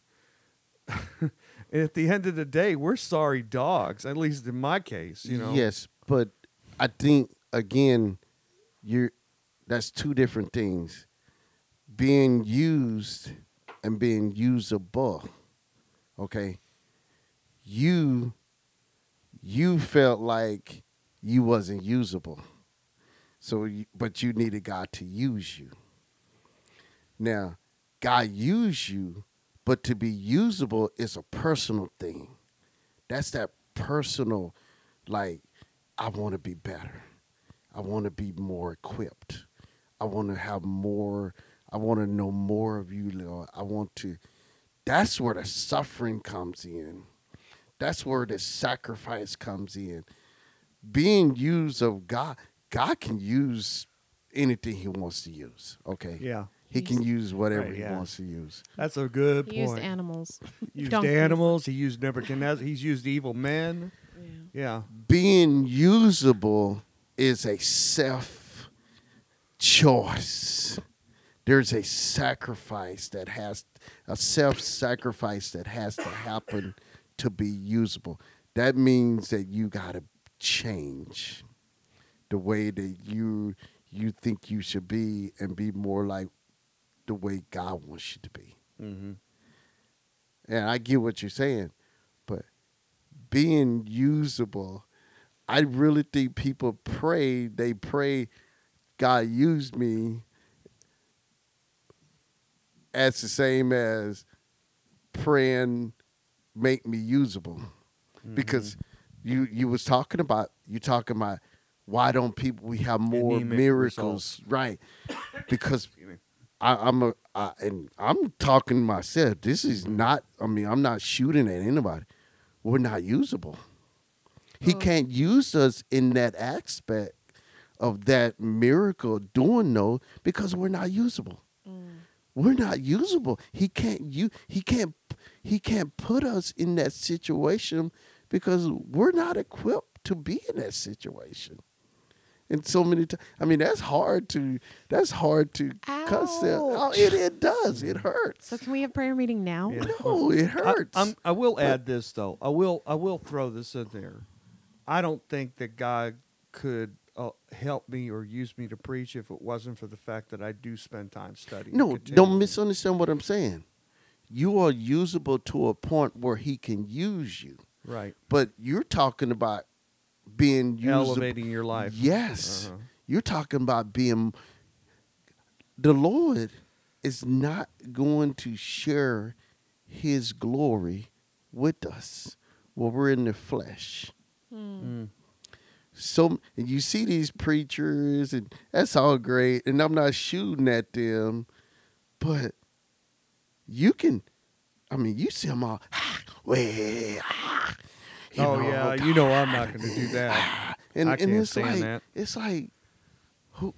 at the end of the day, we're sorry dogs, at least in my case, you know? Yes, but I think again, you're that's two different things. Being used and being usable. Okay. You you felt like you wasn't usable. So you, but you needed God to use you. Now, God used you, but to be usable is a personal thing. That's that personal, like, I want to be better. I want to be more equipped. I want to have more. I want to know more of you, Lord. I want to. That's where the suffering comes in. That's where the sacrifice comes in. Being used of God, God can use anything He wants to use. Okay. Yeah. He can use whatever Right, He yeah. wants to use. That's a good He point. used animals. He used Donkeys. animals. He used Nebuchadnezzar. He's used evil men. Yeah. Yeah. Being usable is a self choice. There's a sacrifice that has a self sacrifice that has to happen to be usable. That means that you got to change the way that you you think you should be and be more like the way God wants you to be. Mm-hmm. And I get what you're saying, but being usable, I really think people pray, they pray, God use me, as the same as praying, make me usable. Because you you was talking about, you talking about why don't people, we have more Anemic miracles, right? Because I, I'm a, I, and I'm talking myself. This is not. I mean, I'm not shooting at anybody. We're not usable. He Oh. can't use us in that aspect of that miracle doing no because we're not usable. We're not usable. He can't. You. He can't. He can't put us in that situation because we're not equipped to be in that situation. And so many times, I mean, that's hard to, that's hard to cuss that. Oh, it, it does. It hurts. So can we have prayer meeting now? Yeah. No, it I, hurts. I'm, I will add this though. I will. I will throw this in there. I don't think that God could uh, help me or use me to preach if it wasn't for the fact that I do spend time studying. no, continually. don't misunderstand what I'm saying. You are usable to a point where he can use you. Right. But you're talking about being usable. Elevating your life. Yes. Uh-huh. You're talking about being, the Lord is not going to share his glory with us when we're in the flesh. Mm. So and you see these preachers, and that's all great, and I'm not shooting at them, but you can, I mean, you see them all, ah, way, ah, you Oh know, yeah, you know I'm not going to do that. and I and can't it's stand like that. it's like who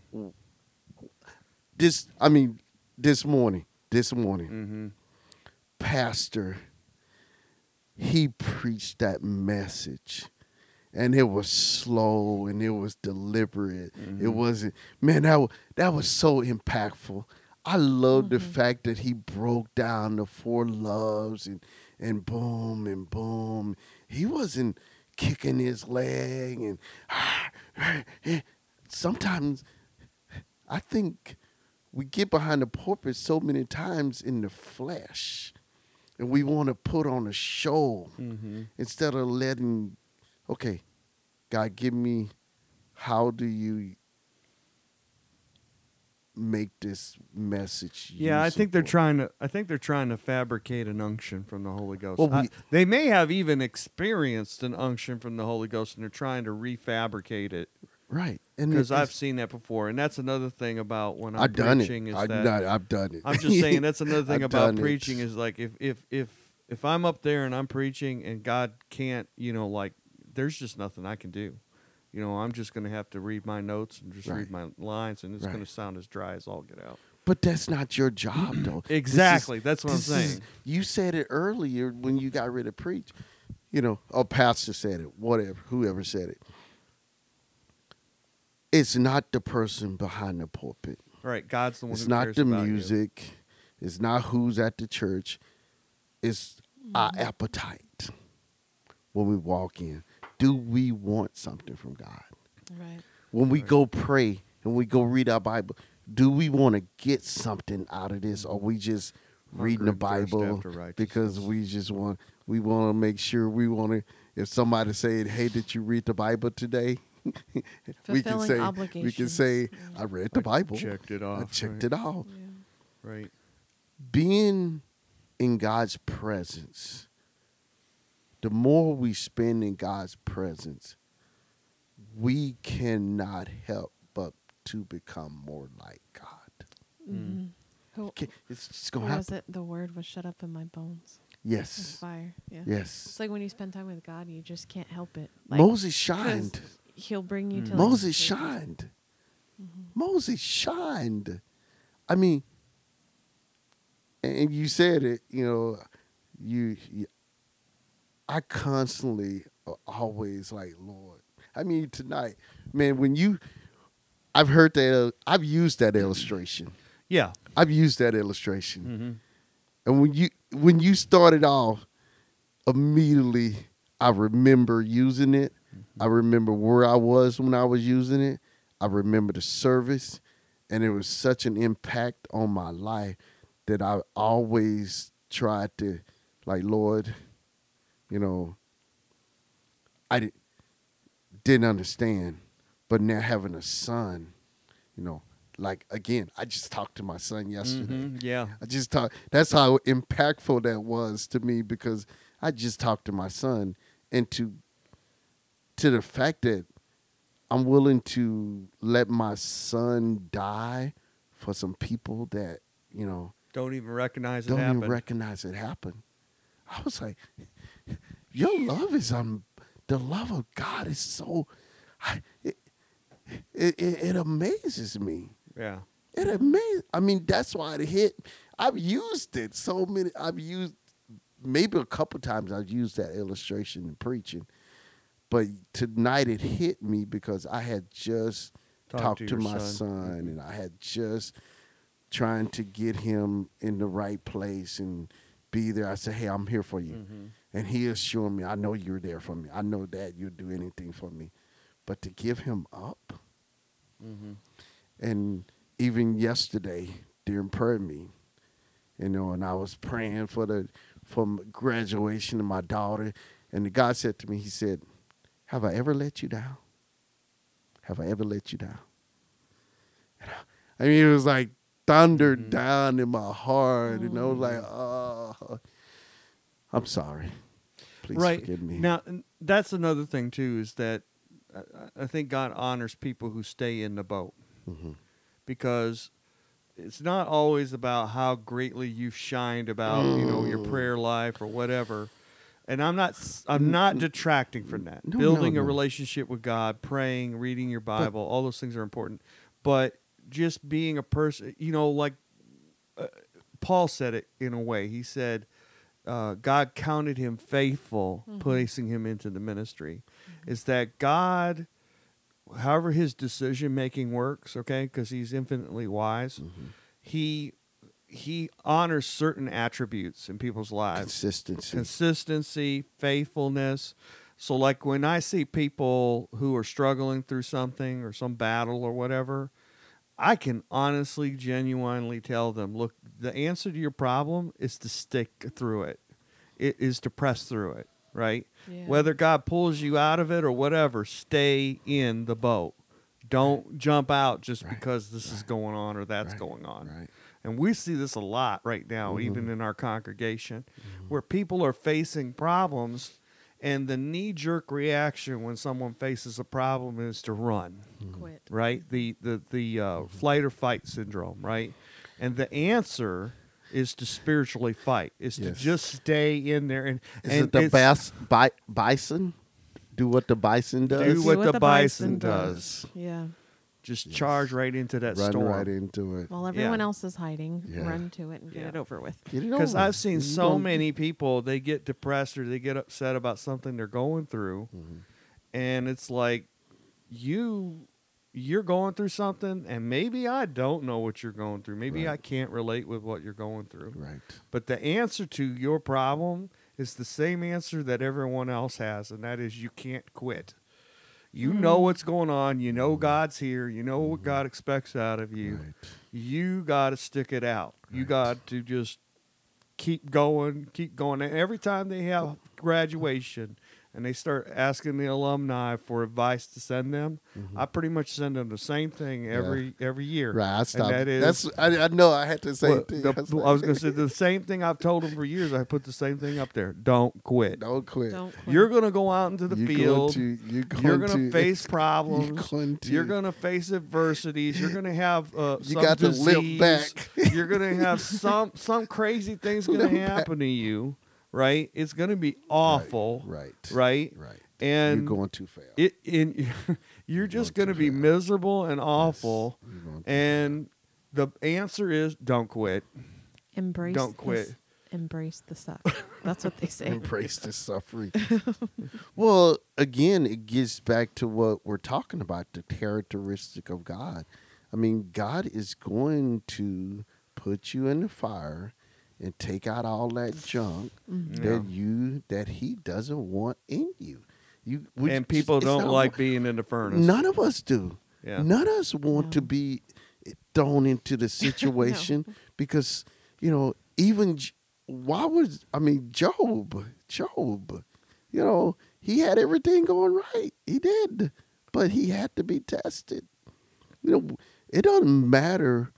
this I mean this morning this morning Mm-hmm. pastor, he preached that message and it was slow and it was deliberate. Mm-hmm. It wasn't, man, that was, that was so impactful. I love the fact that he broke down the four loves and and boom and boom. He wasn't kicking his leg and sometimes I think we get behind the pulpit so many times in the flesh and we want to put on a show Mm-hmm. instead of letting, okay, God, give me, how do you make this message Yeah, I think they're usable? trying to. I think they're trying to fabricate an unction from the Holy Ghost. Well, I- we- they may have even experienced an unction from the Holy Ghost, and they're trying to refabricate it Right. And Because it- I've it's- seen that before, and that's another thing about when I'm I've done it. preaching is I've, that not, I've done it. I'm just saying that's another thing I've about done it. preaching is like if if if if I'm up there and I'm preaching and God can't, you know, like there's just nothing I can do. You know, I'm just going to have to read my notes and just Right. read my lines, and it's Right. going to sound as dry as all get out. But that's not your job, though. This is- Exactly. That's what I'm this is- saying. You said it earlier when you got ready to preach. You know, a pastor said it, whatever, whoever said it. It's not the person behind the pulpit. Right. God's the one It's who not cares the about you. music. It's not who's at the church. It's our Mm-hmm. appetite when we walk in. Do we want something from God? Right. When we Right. go pray and we go read our Bible, do we want to get something out of this, or we just reading the Hunger and thirst Bible after because righteousness. we just want we want to make sure we want to. If somebody said, "Hey, did you read the Bible today?" we can Fulfilling say we can obligations. say, Yeah. "I read the Bible. checked it I off, checked right. it off." Yeah. Right. Being in God's presence, the more we spend in God's presence, we cannot help but to become more like God. Mm-hmm. Who, Okay, It's just what gonna was happen. it? The word was shut up in my bones. Like Yes, fire. Yeah. yes. It's like when you spend time with God, you just can't help it. Like, Moses 'cause shined. He'll bring you to Mm. like, Moses places- shined. Mhm. Moses shined. I mean, and you said it. You know, you. you I constantly, uh, always like, Lord. I mean, tonight, man. When you, I've heard that. Uh, I've used that illustration. Yeah. I've used that illustration. Mm-hmm. And when you when you started off, immediately I remember using it. I remember where I was when I was using it. I remember the service, and it was such an impact on my life that I always tried to, like, Lord, you know, I di- didn't understand, but now having a son, you know, like, again, I just talked to my son yesterday. Mm-hmm. Yeah. I just talked. That's how impactful that was to me, because I just talked to my son, and to to the fact that I'm willing to let my son die for some people that, you know, Don't even recognize it don't happened. even recognize it happened. I was like, your love is um, the love of God is so, I, it, it, it, it amazes me. yeah. It amazing. I mean, that's why it hit. I've used it so many. I've used maybe a couple times. I've used that illustration in preaching, but tonight it hit me because I had just Talk talked to to, your my son. son, Mhm. and I had just trying to get him in the right place and be there. I said, "Hey, I'm here for you," Mm-hmm. and he assured me, "I know you're there for me. I know that you'll do anything for me." But to give him up. Mm-hmm. And even yesterday during prayer meeting, you know, and I was praying for the for m- graduation of my daughter, and God said to me, He said, "Have I ever let you down? Have I ever let you down?" And I, I mean, it was like thunder Mhm. down in my heart, and I was Mhm. like, "Oh, I'm sorry. Please Right. forgive me." Now, n- that's another thing, too, is that I- I think God honors people who stay in the boat, Mhm. because it's not always about how greatly you've shined about, you know, your Mm. prayer life or whatever. And I'm not s- I'm not detracting from that. No, Building no, a no. relationship with God, praying, reading your Bible, all those things are important. But just being a person, you know, like uh, Paul said it in a way. He said, uh, God counted him faithful, Mhm. placing him into the ministry. Is that God, however his decision making works, okay, because he's infinitely wise, Mhm. he he honors certain attributes in people's lives. Consistency. Consistency, faithfulness. So, like when I see people who are struggling through something or some battle or whatever, I can honestly, genuinely tell them, look, the answer to your problem is to stick through it. It is to press through it, right? Yeah. Whether God pulls you out of it or whatever, stay in the boat. Don't jump out just Right. because this is Right. going on or that's Right. going on. Right. And we see this a lot right now, Mhm. even in our congregation, Mhm. where people are facing problems And the knee-jerk reaction when someone faces a problem is to run, Quit. right? The the the uh, flight or fight syndrome, right? And the answer is to spiritually fight, is to Yes. just stay in there. And, Is and it the it's- bas- bi- bison? Do what the bison does. Do what the bison does. Yeah. Just Yes. charge right into that Run storm. right into it. While everyone Yeah. else is hiding, Yeah. run to it and get Yeah. it over with. Get it Because over. I've seen You so gonna- many people, they get depressed or they get upset about something they're going through, Mhm. and it's like you you're going through something, and maybe I don't know what you're going through. Maybe Right. I can't relate with what you're going through. Right. But the answer to your problem is the same answer that everyone else has, and that is you can't quit. You know what's going on. You know God's here. You know what God expects out of you. Right. You got to stick it out. You Right. got to just keep going, keep going. And every time they have graduation and they start asking the alumni for advice to send them, I pretty much send them the same thing every every year. Right. I stopped. that is- That's. I, I know. I had to say Well, thing. the- I was I like, was going to say the same thing I've told them for years. I put the same thing up there. Don't quit. Don't quit. Don't quit. You're going to go out into the You're field. Going to, you're going You're going to to face problems. going to- You're going to face adversities. You're going to have uh, You some got to limp disease. back. You're going to have some some crazy things going to Limp back. happen to you, right? It's going to be awful, Right. right? Right. And you're going too fast. it in you're just going going to too be fast. miserable and awful. You're going too And the answer is don't quit. Embrace. Don't the quit. s- Embrace the suck. That's what they say. Embrace the suffering. Well, again, it gets back to what we're talking about, the characteristic of God. I mean, God is going to put you in the fire and take out all that junk Mm-hmm. Yeah. that you that he doesn't want in you. You we And just- people it's don't not- like being in the furnace. None of us do. Yeah. None of us want No. to be thrown into the situation because, you know, even J- why was I mean Job, Job, you know, he had everything going right. He did, but he had to be tested. You know, it doesn't matter.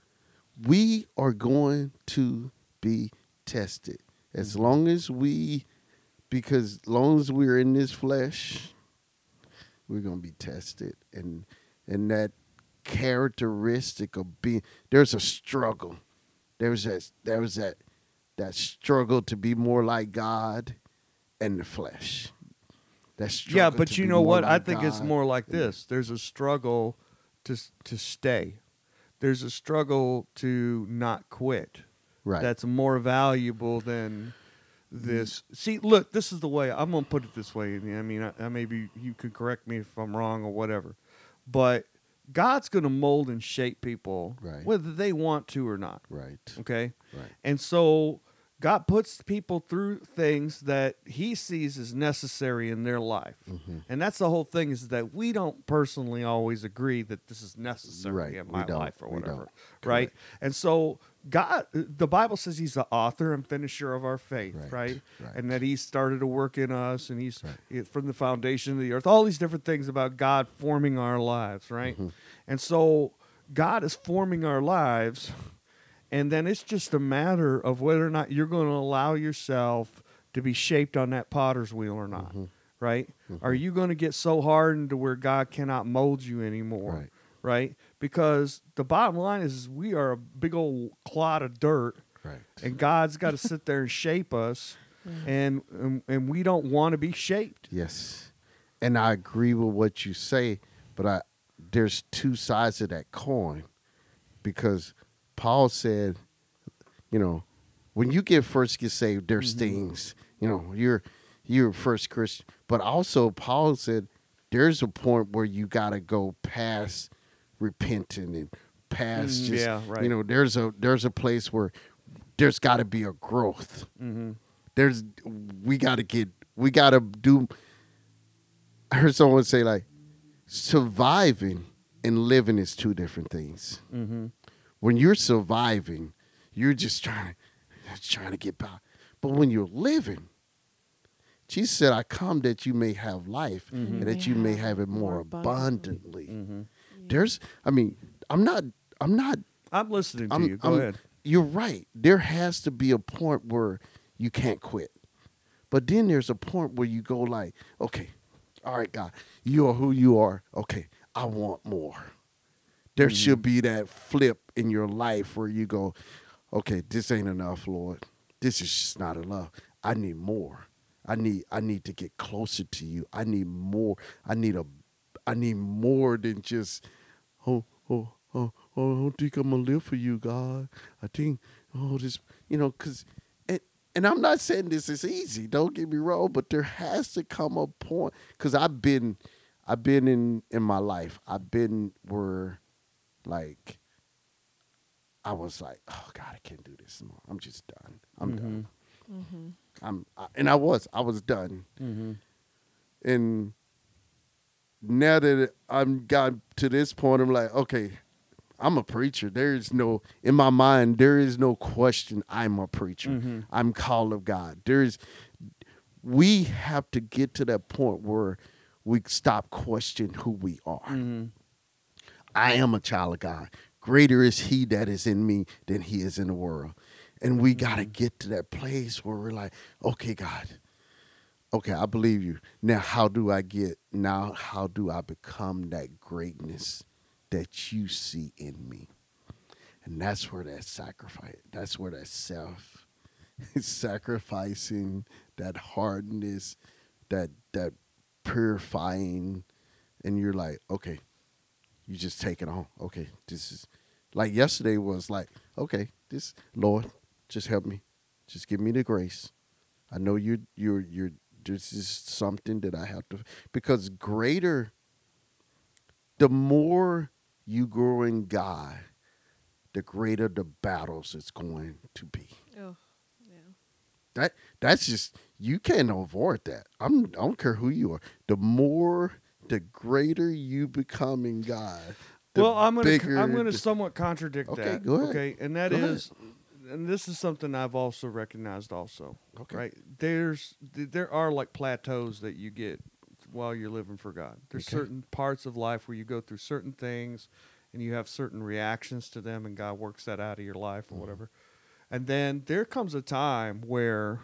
We are going to be tested as long as we, because as long as we're in this flesh, we're gonna be tested, and and that characteristic of being there's a struggle. There's that there's that that struggle to be more like God and the flesh. That struggle Yeah, but to you be know more what? I like think it's God. more like this. There's a struggle to to stay. There's a struggle to not quit. Right. That's more valuable than this. See, look, this is the way I'm going to put it this way. I mean, I, I maybe you could correct me if I'm wrong or whatever. But God's going to mold and shape people Right. whether they want to or not. right. Okay? Right. And so God puts people through things that he sees as necessary in their life. Mm-hmm. And that's the whole thing, is that we don't personally always agree that this is necessary Right, in we my don't, life or we whatever. don't. Right? Correct. And so God, the Bible says he's the author and finisher of our faith, Right, right? right. And that he started to work in us, and he's Right. he- from the foundation of the earth, all these different things about God forming our lives, right? Mm-hmm. And so God is forming our lives. And then it's just a matter of whether or not you're going to allow yourself to be shaped on that potter's wheel or not, Mm-hmm. right? Are you going to get so hardened to where God cannot mold you anymore, Right. right? Because the bottom line is we are a big old clod of dirt, Right. and God's got to sit there and shape us, and, and and we don't want to be shaped. Yes. And I agree with what you say, but I there's two sides of that coin, because Paul said, you know, when you get first get saved, there's things, you know, you're you're a first Christian. But also Paul said there's a point where you gotta go past repenting and past Mm, just yeah, right. you know, there's a there's a place where there's gotta be a growth. Mm-hmm. There's we gotta get we gotta do I heard someone say like surviving and living is two different things. Mm-hmm. When you're surviving, you're just trying just trying to get by. But when you're living, Jesus said, I come that you may have life Mm-hmm. and that you may have it more abundantly. Mm-hmm. There's I mean, I'm not I'm not I'm listening to I'm, you. Go I'm- ahead. You're right. There has to be a point where you can't quit. But then there's a point where you go like, okay, all right, God, you are who you are. Okay, I want more. There Mhm. should be that flip in your life where you go, okay, this ain't enough, Lord. This is just not enough. I need more. I need I need to get closer to you. I need more. I need a I need more than just oh oh oh oh I don't think I'm gonna live for you, God. I think oh this you know because and and I'm not saying this is easy. Don't get me wrong, but there has to come a point because I've been I've been in in my life. I've been where like I was like, oh God, I can't do this anymore. I'm just done. I'm done. Mm-hmm. I'm I, and I was I was done. Mm-hmm. And now that I'm got to this point, I'm like, okay, I'm a preacher. There is no in my mind, there is no question I'm a preacher. Mm-hmm. I'm called of God. There is we have to get to that point where we stop questioning who we are. Mm-hmm. I am a child of God. Greater is he that is in me than he is in the world. And we got to get to that place where we're like, okay, God, okay, I believe you. Now, how do I get, now, how do I become that greatness that you see in me? And that's where that sacrifice, that's where that self sacrificing, that hardness, that, that purifying, and you're like, okay, you just take it on. Okay, this is, like yesterday was like, okay, this, Lord, just help me. Just give me the grace. I know you're, you're, you're, this is something that I have to, because greater, the more you grow in God, the greater the battles it's going to be. Oh, yeah. That that's just, you can't avoid that. I'm I don't care who you are. The more, the greater you become in God. The Well, I'm gonna bigger I'm gonna the- somewhat contradict Okay, that. go ahead. Okay, and that Go ahead. is, and this is something I've also recognized. Also, Okay. right? There's th- there are like plateaus that you get while you're living for God. There's Okay. certain parts of life where you go through certain things, and you have certain reactions to them, and God works that out of your life or Mhm. whatever. And then there comes a time where,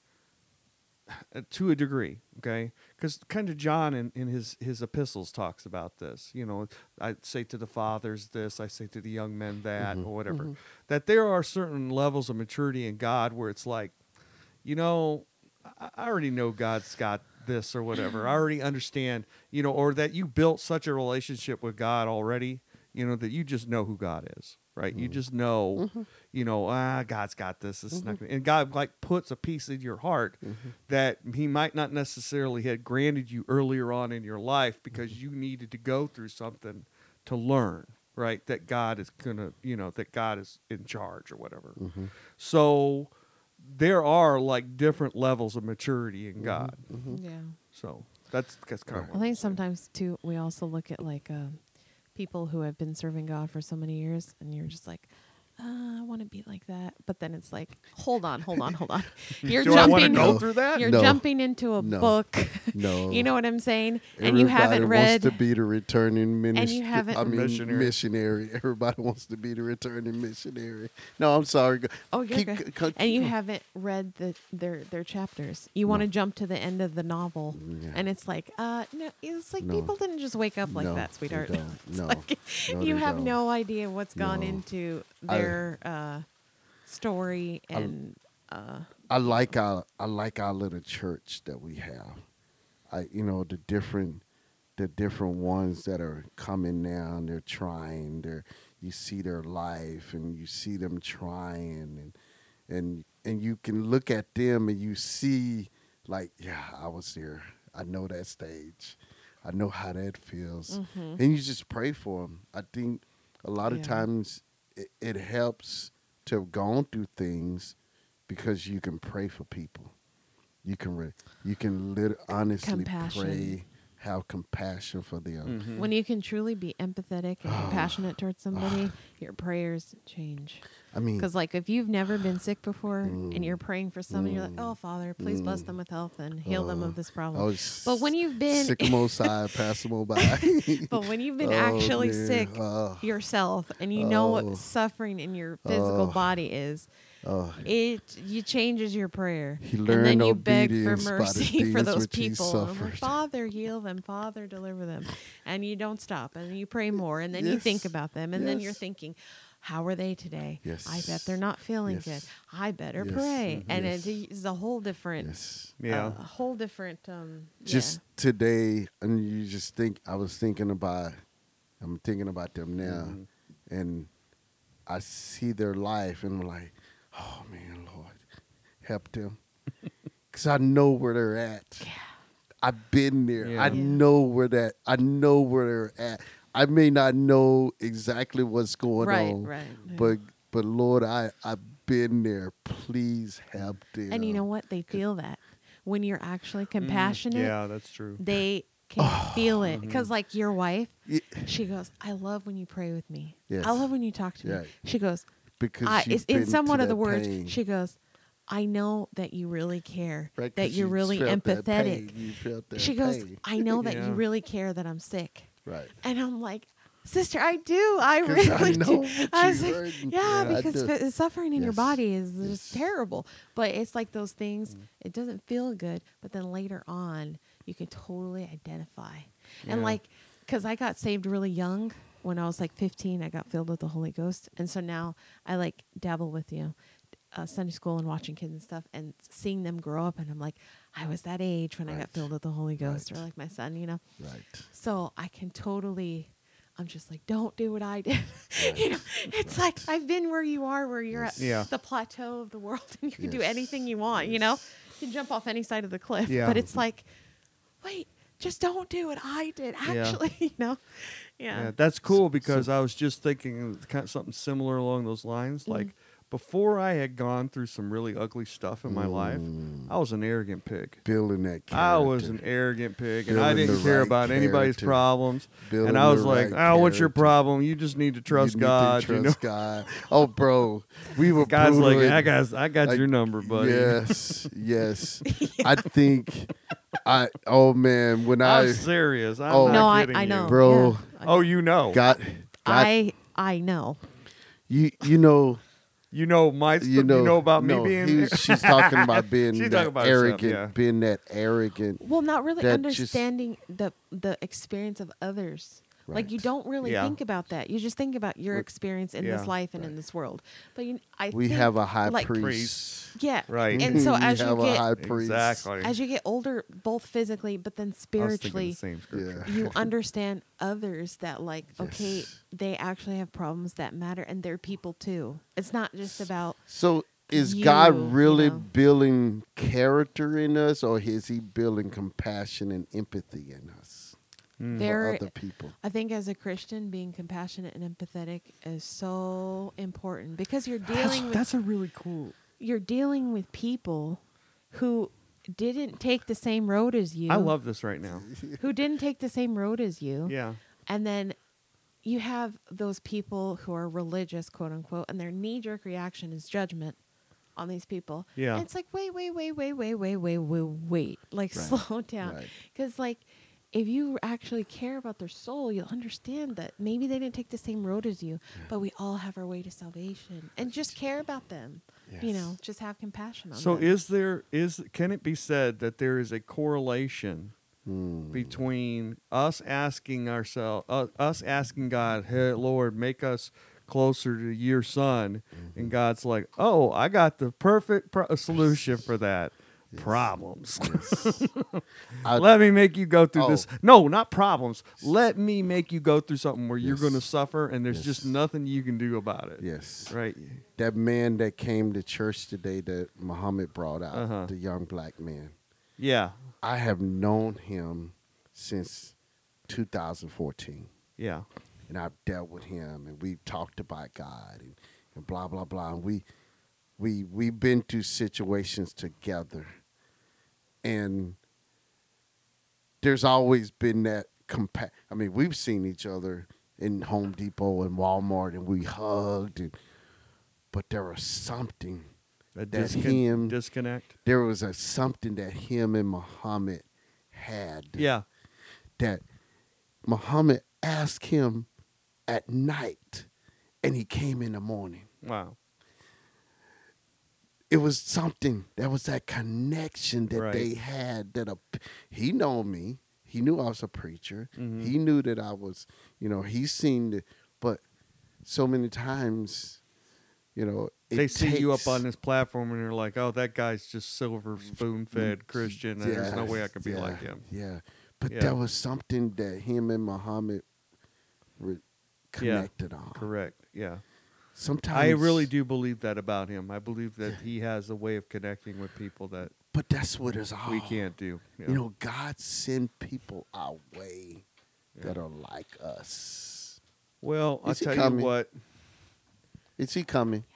uh, to a degree, okay, because kind of John in, in his his epistles talks about this. You know, I say to the fathers this, I say to the young men that, Mhm. or whatever. Mhm. That there are certain levels of maturity in God where it's like, you know, I, I already know God's got this or whatever. I already understand, you know, or that you built such a relationship with God already, you know, that you just know who God is, right? You Mhm. just know, Mhm. you know, ah, God's got this. This is not Mhm. gonna, and God like puts a piece in your heart Mhm. that He might not necessarily had granted you earlier on in your life because Mm-hmm. you needed to go through something to learn, right? That God is gonna, you know, that God is in charge or whatever. Mhm. So there are like different levels of maturity in God. Mhm. Yeah. So that's that's kind of I what I'm think saying. sometimes too we also look at like uh, people who have been serving God for so many years, and you're just like, uh, I want to be like that. But then it's like, hold on, hold on, hold on. You're Do I want to jumping. go No. through that? You're No. jumping into a No. book. No. You know what I'm saying? And you haven't Everybody read. wants to be the returning ministry. you haven't- I mean, Missionary. missionary. Everybody wants to be the returning missionary. No, I'm sorry. Go- Oh, you're keep, good. c- c- And you keep- haven't read the their their chapters. You want to No. jump to the end of the novel, Yeah. and it's like, uh, no, it's like No. people didn't just wake up like No, that, they sweetheart. don't. It's No. like, No, you they have don't. no idea what's gone No. into I- their uh, story and uh, I like our I like our little church that we have. I you know the different the different ones that are coming now and they're trying. They're you see their life and you see them trying and and and you can look at them and you see like yeah I was there. I know that stage. I know how that feels. mhm. And you just pray for them. I think a lot of Yeah. times it, it helps to have gone through things because you can pray for people. You can re- you can lit- honestly Compassion. pray, have compassion for them. Mhm. When you can truly be empathetic and compassionate towards somebody, your prayers change. I mean, Because, like, if you've never been sick before Mm. and you're praying for someone, you're like, Mm. oh, Father, please bless Mm. them with health and heal them uh, of this I problem. was But when you've been- sycamore side, pass them on by. But when you've been Oh, actually man. sick Uh, yourself and you know Oh. what suffering in your physical Oh. body is, Oh, it you changes your prayer. he And learned then you beg for obedience by the mercy for things those which he people. And I'm like, suffered. Father, heal them. Father, deliver them. And you don't stop. And you pray more. And then you think Yes. about them. And then you're Yes. thinking, how are they today? I bet they're Yes. not feeling good. Yes. I better Yes. pray. And Yes. it is a whole different, Yes. Yeah. uh, a whole different, um, Just today, and you just think, I was thinking about, I'm thinking about them now, Mhm. and I see their life, and I'm like, oh man, Lord, help them. Because I know where they're at. Yeah. I've been there. Yeah. I Yeah. know where that, I know where they're at. I may not know exactly what's going Right, on, right. yeah. but but Lord, I, I've been there. Please help them. And you know what? They feel that. When you're actually compassionate, Mm, yeah, that's true. they can feel it. Mm-hmm. Because, like, your wife, Yeah, she goes, I love when you pray with me. Yes. I love when you talk to me. Right. She goes, because I, you've it's, in been somewhat to of the that words, pain. she goes, I know that you really care, Right, that 'cause you're you really felt that empathetic. pain. You felt that She goes, pain. I know that Yeah. you really care that I'm sick. Right. And I'm like, sister, I do. I 'Cause really I know do. what I you was like, hurting. yeah, Yeah, I because do. f- suffering in your Yes. body is just Yes. terrible. But it's like those things, it doesn't feel good. But then later on, you can totally identify. And Yeah. like, because I got saved really young. When I was like fifteen, I got filled with the Holy Ghost. And so now I like dabble with you. Uh, Sunday school and watching kids and stuff and seeing them grow up. And I'm like, I was that age when I got Right. filled with the Holy Ghost, Right. or like my son, you know? Right. So I can totally, I'm just like, don't do what I did. Right. you know, it's like I've been where you are, where you're Yes. at Yeah. the plateau of the world, and you can do Yes. anything you want. You know, Yes. you can jump off any side of the cliff. Yeah. But it's like, wait, just don't do what I did. Yeah. Actually, you know, Yeah, yeah, that's cool because so- I was just thinking kind of something similar along those lines. Mm-hmm. Like before I had gone through some really ugly stuff in my life, Mm. I was an arrogant pig. Building that character. I was an arrogant pig, and I Building didn't the care right about anybody's character. problems. Building and I was the like, right "Oh, what's your character. problem? You just need to trust you need God." To you know, trust God. Oh, bro, we were God's brutal like, in- "I got, I got like, your number, buddy." Yes, yes. I think I. Oh man, when I I'm serious. I'm Oh. not no, I, kidding I you. know, Bro. yeah. I Oh, know. you know. got got I, I know. you, you know. You know my. St- You know, you know about no, me being. he was- she's talking about being She's that talking about herself, arrogant, yeah. being that arrogant. Well, not really That just- understanding the the experience of others. Like you Right. don't really Yeah. think about that. You just think about your Well, experience in yeah. this life and in this world. But you, I We think, have a high like, priest. Priest. Yeah, Right. And so We as you have a get high priest. Exactly. as you get older, both physically but then I was thinking the spiritually, same scripture. Yeah. you understand others that like okay, Yes. they actually have problems that matter, and they're people too. It's not just about So is You, God you really know. building character in us, or is He building compassion and empathy in us Mm. There- for other people? I think as a Christian, being compassionate and empathetic is so important because you're That's, dealing with that's a really cool. you're dealing with people who didn't take the same road as you. I love this right now. who didn't take the same road as you. Yeah. And then you have those people who are religious, quote unquote, and their knee jerk reaction is judgment on these people. Yeah. And it's like, wait, wait, wait, wait, wait, wait, wait, wait, wait. Like, Right. slow down. Right. Because, like, if you actually care about their soul, you'll understand that maybe they didn't take the same road as you, but we all have our way to salvation. And just care about them. You Yes. know, just have compassion on So them. is there is can it be said that there is a correlation Hmm. between us asking ourselves, uh, us asking God, "Hey, Lord, make us closer to your Son," Mm-hmm. and God's like, "Oh, I got the perfect pro- solution for that." Problems. I- Let me make you go through Oh. this. No, not problems. Let me make you go through something where you're Yes. going to suffer, and there's Yes. just nothing you can do about it. Yes. Right. That man that came to church today that Muhammad brought out, Uh-huh. the young black man. Yeah. I have known him since two thousand fourteen. Yeah. And I've dealt with him, and we've talked about God, and, and blah blah blah. And we we we've been through situations together, and there's always been that compa- I mean, we've seen each other in Home Depot and Walmart, and we hugged, and but there was something. A That discon- him- disconnect. There was a something that him and Muhammad had. Yeah. That Muhammad asked him at night, and he came in the morning. Wow. it was something. There was that connection that Right. they had. That a he know me. He knew I was a preacher. Mhm. He knew that I was. You know, he seen the. But so many times, you know, it They see you up takes- on this platform and they're like, "Oh, that guy's just silver spoon fed Christian. And there's no Yeah, way I could be yeah, like him." Yeah, but Yeah. there was something that him and Muhammad were connected on. Correct. Yeah. Sometimes I really do believe that about him. I believe that he has a way of connecting with people that But that's what it's all. we can't do. Yeah. You know, God send people our way that Yeah. are like us. Well, I'll Is he tell coming? you what. Is he coming?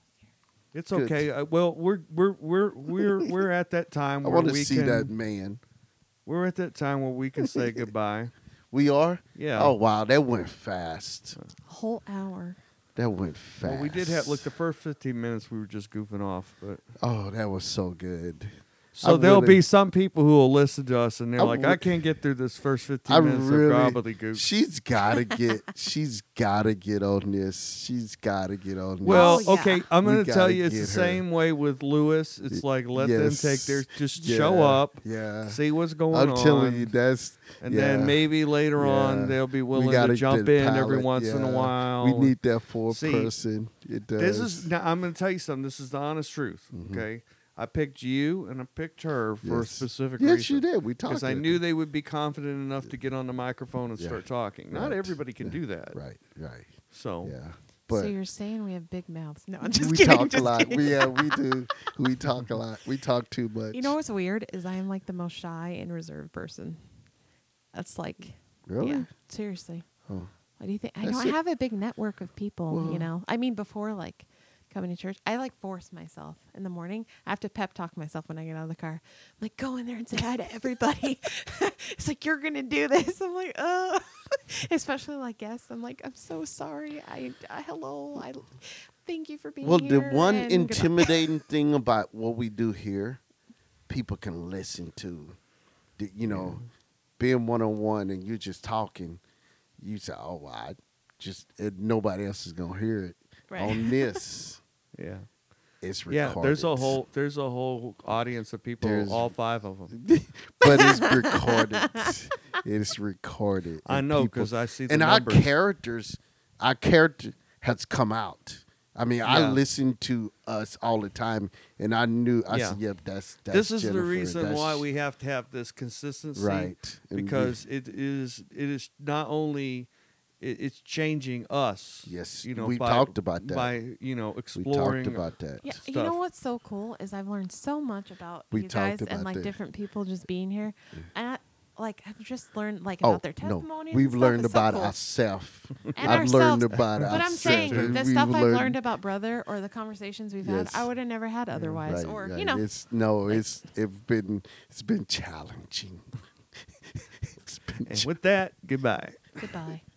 It's Good. okay. Uh, well, we're we're we're we're we're at that time I where want to we see can. that man. We're at that time where we can say goodbye. We are. Yeah. Oh wow, that went fast. Whole hour. That went fast. Well, we did have look the first fifteen minutes we were just goofing off, but Oh, that was so good. so I there'll really- be some people who will listen to us and they're I like, would- I can't get through this first fifteen I minutes really. of gobbledygook. She's gotta get. She's gotta get on this. She's gotta get on this. Well, Oh, yeah. okay, I'm We going to tell gotta you it's the get her. same way with Lewis. It's Y- like let yes. them take their just Yeah, show up, Yeah. see what's going I'm on. telling you, that's and yeah. then maybe later on Yeah. they'll be We willing gotta to jump get in every pilot, once in a yeah. while. We need that for See, person. It does. This is now, I'm going to tell you something. This is the honest truth. Okay, I picked you and I picked her for a Yes. specific Yes, reason. you did. We talked. Because I knew they would be confident enough to get on the microphone and Yeah. start talking. Not Right. everybody can Yeah. do that. Right. Right. So Yeah. so But you're saying we have big mouths? No, I'm just we kidding. talk a just lot. kidding. We yeah, we do. We talk a lot. We talk too much. You know what's weird is I am like the most shy and reserved person. That's like, Really? yeah, seriously. Oh. What do you think? I That's know I it. have a big network of people. Well- you know, I mean, before like coming to church, I like force myself in the morning. I have to pep talk myself when I get out of the car. I'm like, go in there and say hi to everybody. It's like you're gonna do this. I'm like, uh, especially like guests. I'm like, I'm so sorry. I, I hello. I thank you for being Well, here. the one and good- intimidating thing about what we do here, people can listen to. The, you know, being one on one and you just talking, you say, "Oh, well, I just it, nobody else is gonna hear it." Right. On this, yeah, it's yeah. recorded. There's a whole there's a whole audience of people. There's- all five of them. but it's recorded. It's recorded. I and know people- because I see the and numbers. our characters, our character has come out. I mean, I Yeah. listen to us all the time, and I knew. I Yeah. said, "Yep, that's that's." this is the Jennifer, reason that's- why we have to have this consistency, right And we- Because it is it is not only it, it's changing us. Yes, you know, we by, talked about that. by you know we exploring. talked about that. Yeah, stuff. you know what's so cool is I've learned so much about We you guys talked and about like that. different people just being here, and I, like I've just learned like Oh about their no, testimonies. we've and stuff. learned It's so about cool. ourselves. And I've learned ourselves. about But I'm ourselves. saying the We've stuff I've learned- learned about brother or the conversations we've Yes. had, I would have never had otherwise. Right, or right. you know, it's no, it's it's been it's been challenging. It's been And ch- with that, goodbye. goodbye.